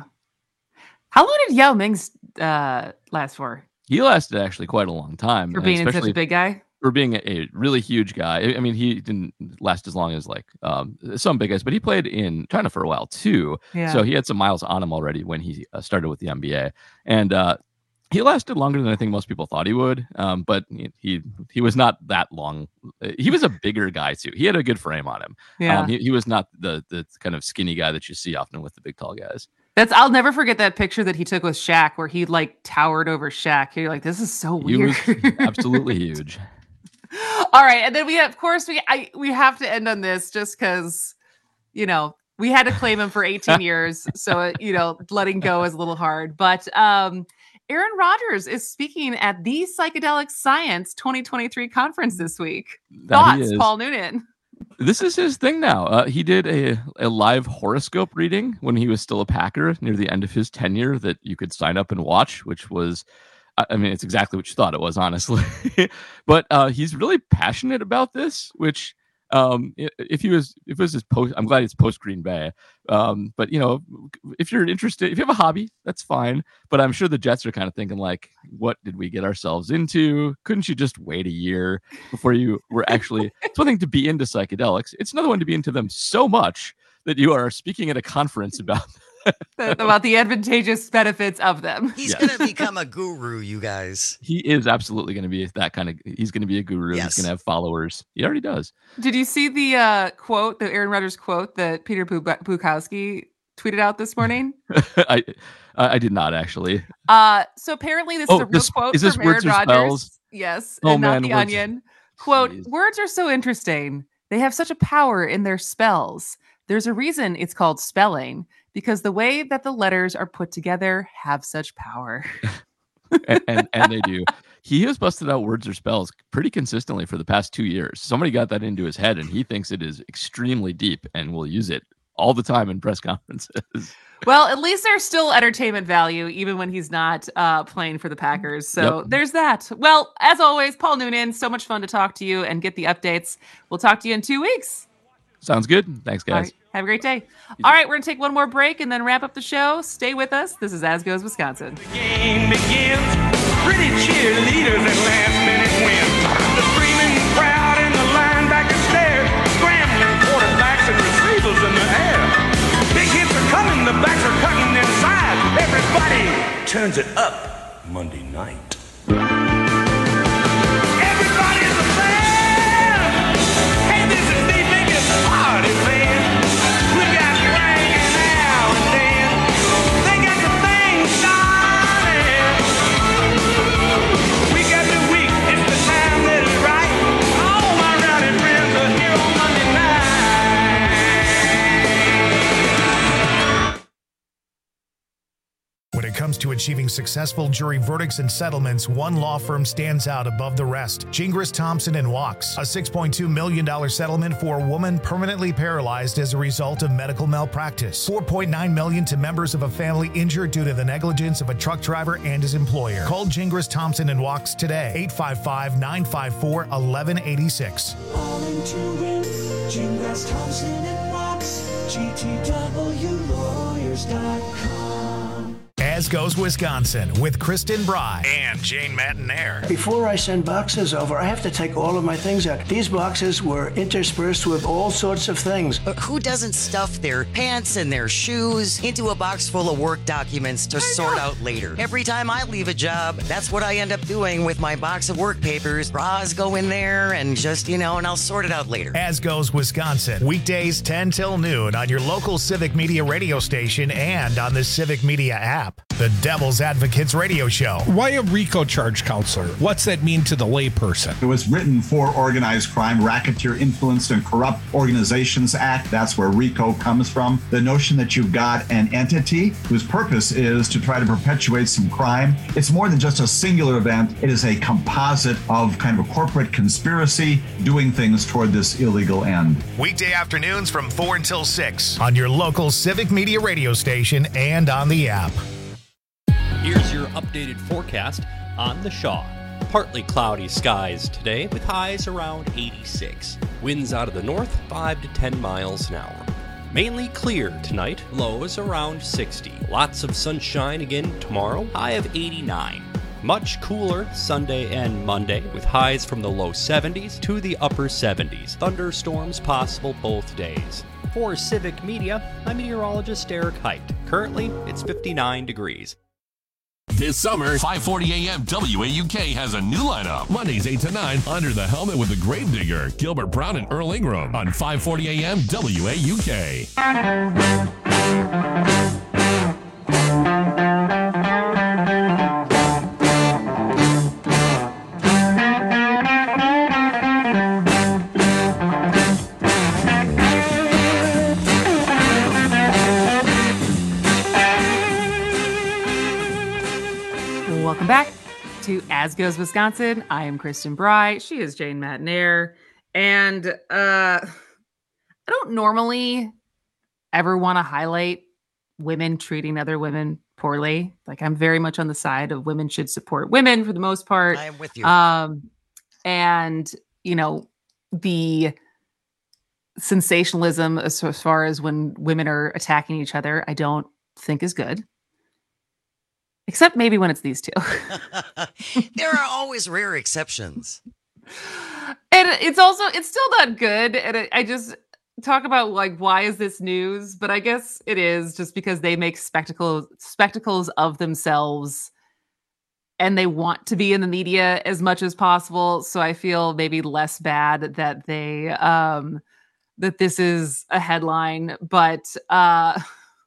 How long did Yao Ming's uh, last for? He lasted actually quite a long time. For being such a big guy? For being a, a really huge guy. I mean, he didn't last as long as like um, some big guys, but he played in China for a while too. Yeah. So he had some miles on him already when he uh, started with the N B A. And uh, he lasted longer than I think most people thought he would. Um, but he, he he was not that long. He was a bigger guy too. He had a good frame on him. Yeah. Um, he, he was not the the kind of skinny guy that you see often with the big tall guys. That's I'll never forget that picture that he took with Shaq where he like towered over Shaq. You're like, this is so weird. He was absolutely huge. All right, and then we of course we I we have to end on this just because you know we had to claim him for eighteen years, so you know letting go is a little hard. But um, Aaron Rodgers is speaking at the Psychedelic Science twenty twenty-three conference this week. That Thoughts, Paul Noonan? This is his thing now. Uh, he did a, a live horoscope reading when he was still a Packer near the end of his tenure that you could sign up and watch, which was, I mean, it's exactly what you thought it was, honestly. But uh, he's really passionate about this, which um, if he was, if it was his post, I'm glad it's post Green Bay. Um, but you know, if you're interested, if you have a hobby, that's fine. But I'm sure the Jets are kind of thinking like, what did we get ourselves into? Couldn't you just wait a year before you were actually, it's one thing to be into psychedelics. It's another one to be into them so much that you are speaking at a conference about about the advantageous benefits of them. He's Yeah. going to become a guru, you guys. He is absolutely going to be that kind of, he's going to be a guru. Yes. He's going to have followers. He already does. Did you see the uh, quote, the Aaron Rodgers quote that Peter Bu- Bukowski tweeted out this morning? I I did not actually. Uh, so apparently this Oh, is a real this- quote is this from Aaron words or Rodgers. spells? Yes, Oh, and not man, the words- Onion. Quote, words are so interesting. They have such a power in their spells. There's a reason it's called spelling, because the way that the letters are put together have such power. and, and and they do. He has busted out words or spells pretty consistently for the past two years. Somebody got that into his head, and he thinks it is extremely deep, and will use it all the time in press conferences. Well, at least there's still entertainment value, even when he's not uh, playing for the Packers. So Yep. there's that. Well, as always, Paul Noonan, so much fun to talk to you and get the updates. We'll talk to you in two weeks. Sounds good. Thanks, All guys. right, have a great day. All right, we're going to take one more break and then wrap up the show. Stay with us. This is As Goes Wisconsin. Game begins. Pretty cheerleaders and last minute wins. The screaming crowd and the linebacker stare. Scrambling quarterbacks and receivers in the air. Big hits are coming, the backs are cutting inside. Everybody turns it up Monday night. Everybody's a fan. Hey, this is the biggest party fan. We got Frank and Al and Dan. They got the thing started. We got the week, it's the time that is right. All my rowdy friends are here on Monday night. When it comes to achieving successful jury verdicts and settlements, one law firm stands out above the rest. Gingras, Thompson and Wachs, a six point two million dollars settlement for a woman permanently paralyzed as a result of medical malpractice. four point nine million dollars to members of a family injured due to the negligence of a truck driver and his employer. Call Gingras, Thompson and Wachs today. eight five five, nine five four, one one eight six. All into it, Gingras, Thompson and Wachs, G T W lawyers dot com. As Goes Wisconsin with Kristen Bry and Jane Matanair. Before I send boxes over, I have to take all of my things out. These boxes were interspersed with all sorts of things. But who doesn't stuff their pants and their shoes into a box full of work documents to sort out later? Every time I leave a job, that's what I end up doing with my box of work papers. Bras go in there and just, you know, and I'll sort it out later. As Goes Wisconsin, weekdays ten till noon on your local Civic Media radio station and on the Civic Media app. The Devil's Advocates Radio Show. Why a RICO charge counselor? What's that mean to the layperson? It was written for Organized Crime, Racketeer Influenced and Corrupt Organizations Act. That's where RICO comes from. The notion that you've got an entity whose purpose is to try to perpetuate some crime. It's more than just a singular event. It is a composite of kind of a corporate conspiracy doing things toward this illegal end. Weekday afternoons from four until six on your local Civic Media radio station and on the app. Here's your updated forecast on the Shaw. Partly cloudy skies today with highs around eighty-six. Winds out of the north five to ten miles an hour. Mainly clear tonight, lows around sixty. Lots of sunshine again tomorrow, high of eighty-nine. Much cooler Sunday and Monday with highs from the low seventies to the upper seventies. Thunderstorms possible both days. For Civic Media, I'm meteorologist Eric Height. Currently, it's fifty-nine degrees. This summer, five forty A M W A U K has a new lineup. Mondays eight to nine, Under the Helmet with the Gravedigger, Gilbert Brown and Earl Ingram on five forty A M W A U K. Welcome back to As Goes Wisconsin. I am Kristen Bry. She is Jane Matanair. And uh, I don't normally ever want to highlight women treating other women poorly. Like, I'm very much on the side of women should support women for the most part. I am with you. Um, and, you know, the sensationalism as, as far as when women are attacking each other, I don't think is good. Except maybe when it's these two. There are always rare exceptions. And it's also, it's still not good. And I, I just talk about, like, why is this news? But I guess it is just because they make spectacles, spectacles of themselves and they want to be in the media as much as possible. So I feel maybe less bad that they, um, that this is a headline. But, uh,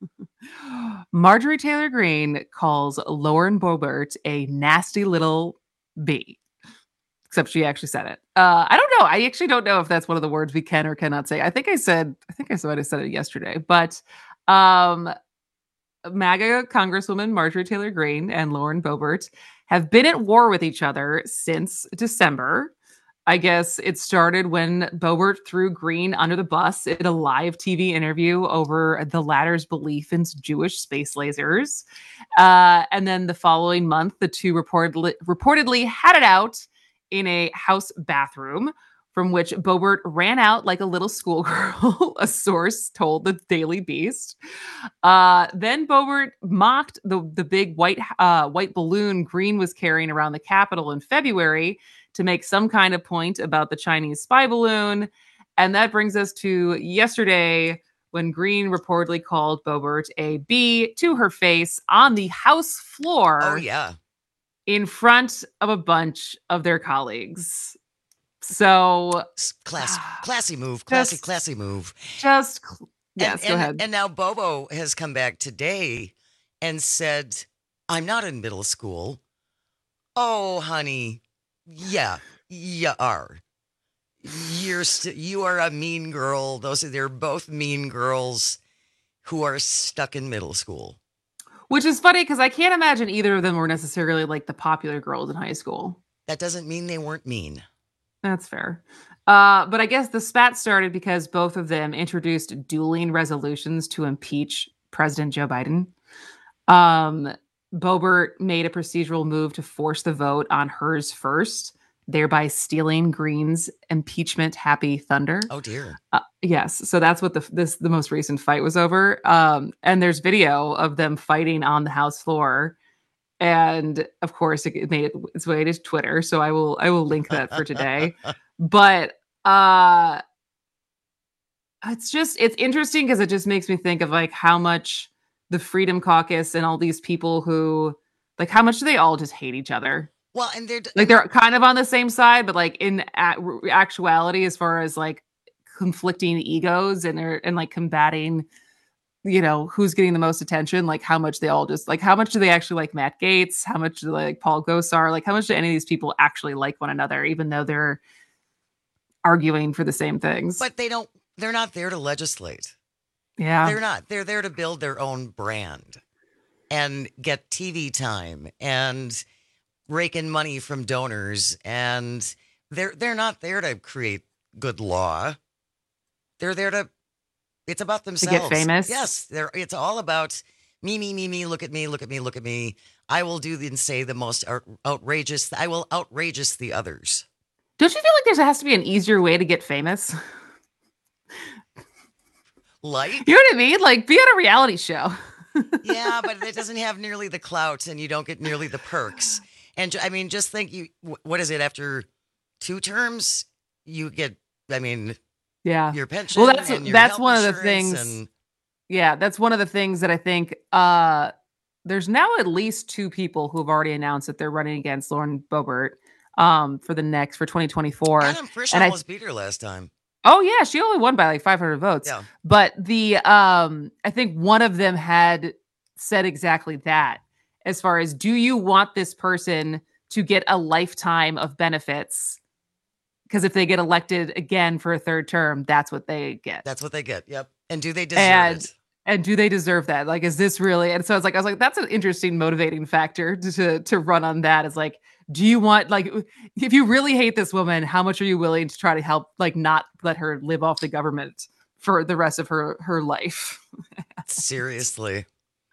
Marjorie Taylor Greene calls Lauren Boebert a nasty little bee. Except she actually said it. Uh, I don't know. I actually don't know if that's one of the words we can or cannot say. I think I said, I think I said I said it yesterday. But um, MAGA Congresswoman Marjorie Taylor Greene and Lauren Boebert have been at war with each other since December. I guess it started when Boebert threw Greene under the bus in a live T V interview over the latter's belief in Jewish space lasers. Uh, and then the following month, the two reportedly, reportedly had it out in a house bathroom, from which Boebert ran out like a little schoolgirl, a source told the Daily Beast. Uh, then Boebert mocked the, the big white, uh, white balloon Greene was carrying around the Capitol in February to make some kind of point about the Chinese spy balloon. And that brings us to yesterday, when Greene reportedly called Boebert a bee to her face on the House floor. Oh, yeah. In front of a bunch of their colleagues. So Class, classy move, classy, just, classy move. Just, yes, and, go and, ahead. And now Bobo has come back today and said, I'm not in middle school. Oh, honey. Yeah, you are. You're st- you are a mean girl. Those are, they're both mean girls who are stuck in middle school. Which is funny because I can't imagine either of them were necessarily like the popular girls in high school. That doesn't mean they weren't mean. That's fair. Uh, but I guess the spat started because both of them introduced dueling resolutions to impeach President Joe Biden. Um, Boebert made a procedural move to force the vote on hers first, thereby stealing Green's impeachment happy thunder. Oh dear. Uh, yes. So that's what the this the most recent fight was over. Um, and there's video of them fighting on the House floor. And of course, it made it its way to Twitter. So I will I will link that for today. But uh, it's just it's interesting because it just makes me think of like how much the Freedom Caucus and all these people who like how much do they all just hate each other? Well, and they're like they're kind of on the same side, but like in a- actuality, as far as like conflicting egos and they're and like combating, you know, who's getting the most attention, like how much they all just like how much do they actually like Matt Gaetz? How much do they like Paul Gosar? Like how much do any of these people actually like one another, even though they're arguing for the same things? But they don't. They're not there to legislate. Yeah, they're not. They're there to build their own brand and get T V time and rake in money from donors, and they're they're not there to create good law. They're there to. It's about themselves. To get famous. Yes, they're. It's all about me, me, me, me. Look at me, look at me, look at me. I will do and say the most out, outrageous. I will outrageous the others. Don't you feel like there has to be an easier way to get famous? Like, you know what I mean? Like, be on a reality show. Yeah, but it doesn't have nearly the clout, and you don't get nearly the perks. And I mean, just think, you. What is it after two terms? You get. I mean. Yeah. Your pension. Well, that's and your that's health one of the insurance things. and- Yeah, that's one of the things that I think. Uh, there's now at least two people who have already announced that they're running against Lauren Boebert um, for the next for twenty twenty-four. Adam Frisch And I- almost beat her last time. Oh yeah, she only won by like five hundred votes. Yeah. But the um I think one of them had said exactly that, as far as, do you want this person to get a lifetime of benefits? Because if they get elected again for a third term, that's what they get. That's what they get. Yep. And do they deserve and it? and do they deserve that? Like, is this really? And so I was like, I was like, that's an interesting motivating factor to to, to run on that. Is like, do you want, like, if you really hate this woman, how much are you willing to try to help, like, not let her live off the government for the rest of her her life? Seriously.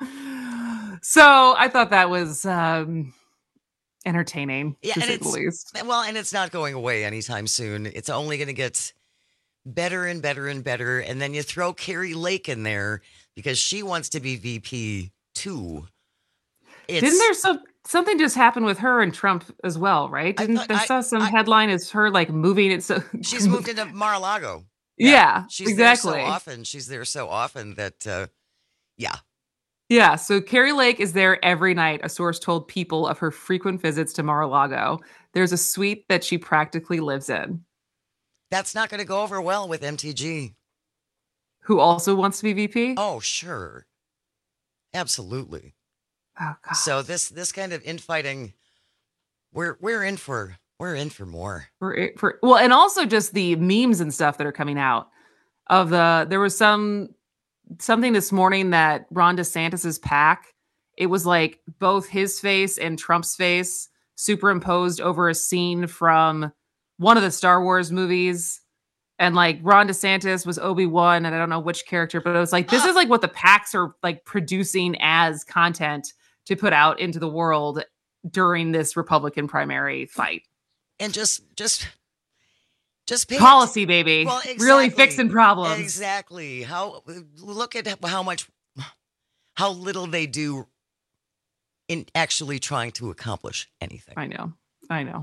So I thought that was um, entertaining, Yeah, to and say the it's least. well, and it's not going away anytime soon. It's only going to get better and better and better. And then you throw Carrie Lake in there because she wants to be V P too. It's, Didn't there some something just happen with her and Trump as well, right? I Didn't thought- I, I- saw some I- headline is her like moving it so she's moved into Mar-a-Lago. Yeah, she's exactly. there so often. She's there so often that, uh, yeah. Yeah, so Carrie Lake is there every night, a source told People of her frequent visits to Mar-a-Lago. There's a suite that she practically lives in. That's not going to go over well with M T G. Who also wants to be V P? Oh, sure. Absolutely. Oh, God. So this this kind of infighting, we're we're in for we're in for more. For, for well, and also just the memes and stuff that are coming out of the. There was some something this morning that Ron DeSantis's PAC. It was like both his face and Trump's face superimposed over a scene from one of the Star Wars movies. And like Ron DeSantis was Obi-Wan, and I don't know which character, but it was like, this is like what the PACs are like producing as content to put out into the world during this Republican primary fight. And just just just pay Policy, att- baby. Well, Really exactly. fixing problems. Exactly. How look at how much how little they do in actually trying to accomplish anything. I know. I know.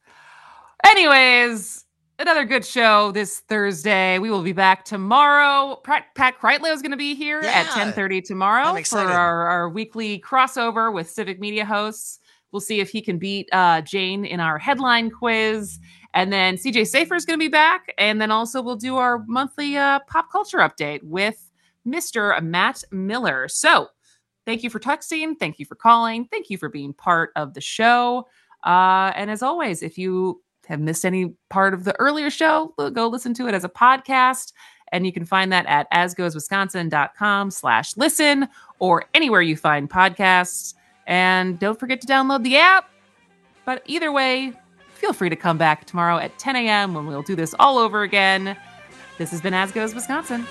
Anyways, another good show this Thursday. We will be back tomorrow. Pat, Pat Kreitlow is going to be here Yeah. at ten thirty tomorrow I'm for excited. our, our weekly crossover with Civic Media hosts. We'll see if he can beat uh, Jane in our headline quiz. And then C J Safer is going to be back. And then also we'll do our monthly uh, pop culture update with Mister Matt Miller. So thank you for texting. Thank you for calling. Thank you for being part of the show. Uh, and as always, if you have missed any part of the earlier show, go listen to it as a podcast. And you can find that at asgoeswisconsin.com slash listen or anywhere you find podcasts. And don't forget to download the app. But either way, feel free to come back tomorrow at ten a.m. when we'll do this all over again. This has been As Goes Wisconsin.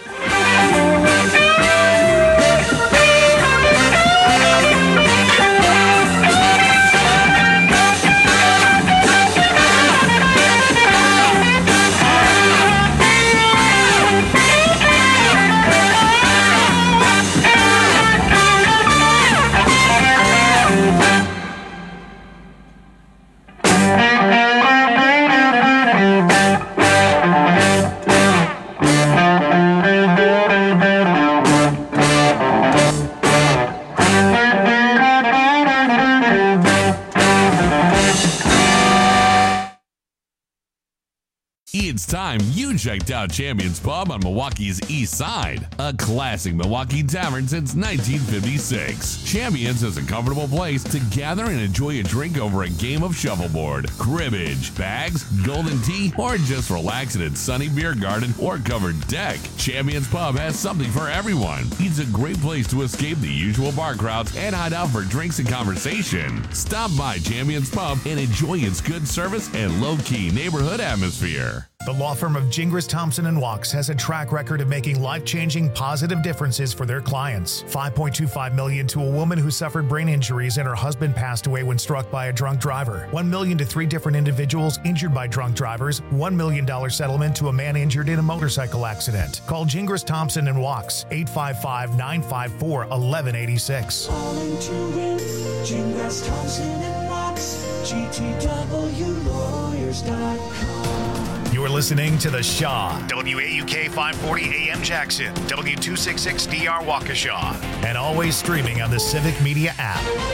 time you checked out Champions Pub on Milwaukee's East Side, a classic Milwaukee tavern since nineteen fifty-six. Champions is a comfortable place to gather and enjoy a drink over a game of shuffleboard, cribbage, bags, golden tea, or just relax in its sunny beer garden or covered deck. Champions Pub has something for everyone. It's a great place to escape the usual bar crowds and hide out for drinks and conversation. Stop by Champions Pub and enjoy its good service and low-key neighborhood atmosphere. The law firm of Gingras, Thompson and Wachs has a track record of making life-changing positive differences for their clients. five point two five million dollars to a woman who suffered brain injuries and her husband passed away when struck by a drunk driver. one million dollars to three different individuals injured by drunk drivers. one million dollars settlement to a man injured in a motorcycle accident. Call Gingras, Thompson and Wachs, eight five five, nine five four, one one eight six. Calling to win, Gingras, Thompson and Wachs, G T W lawyers dot com. You're listening to The Shaw, W A U K five forty A M Jackson, W two sixty-six D R Waukesha, and always streaming on the Civic Media app.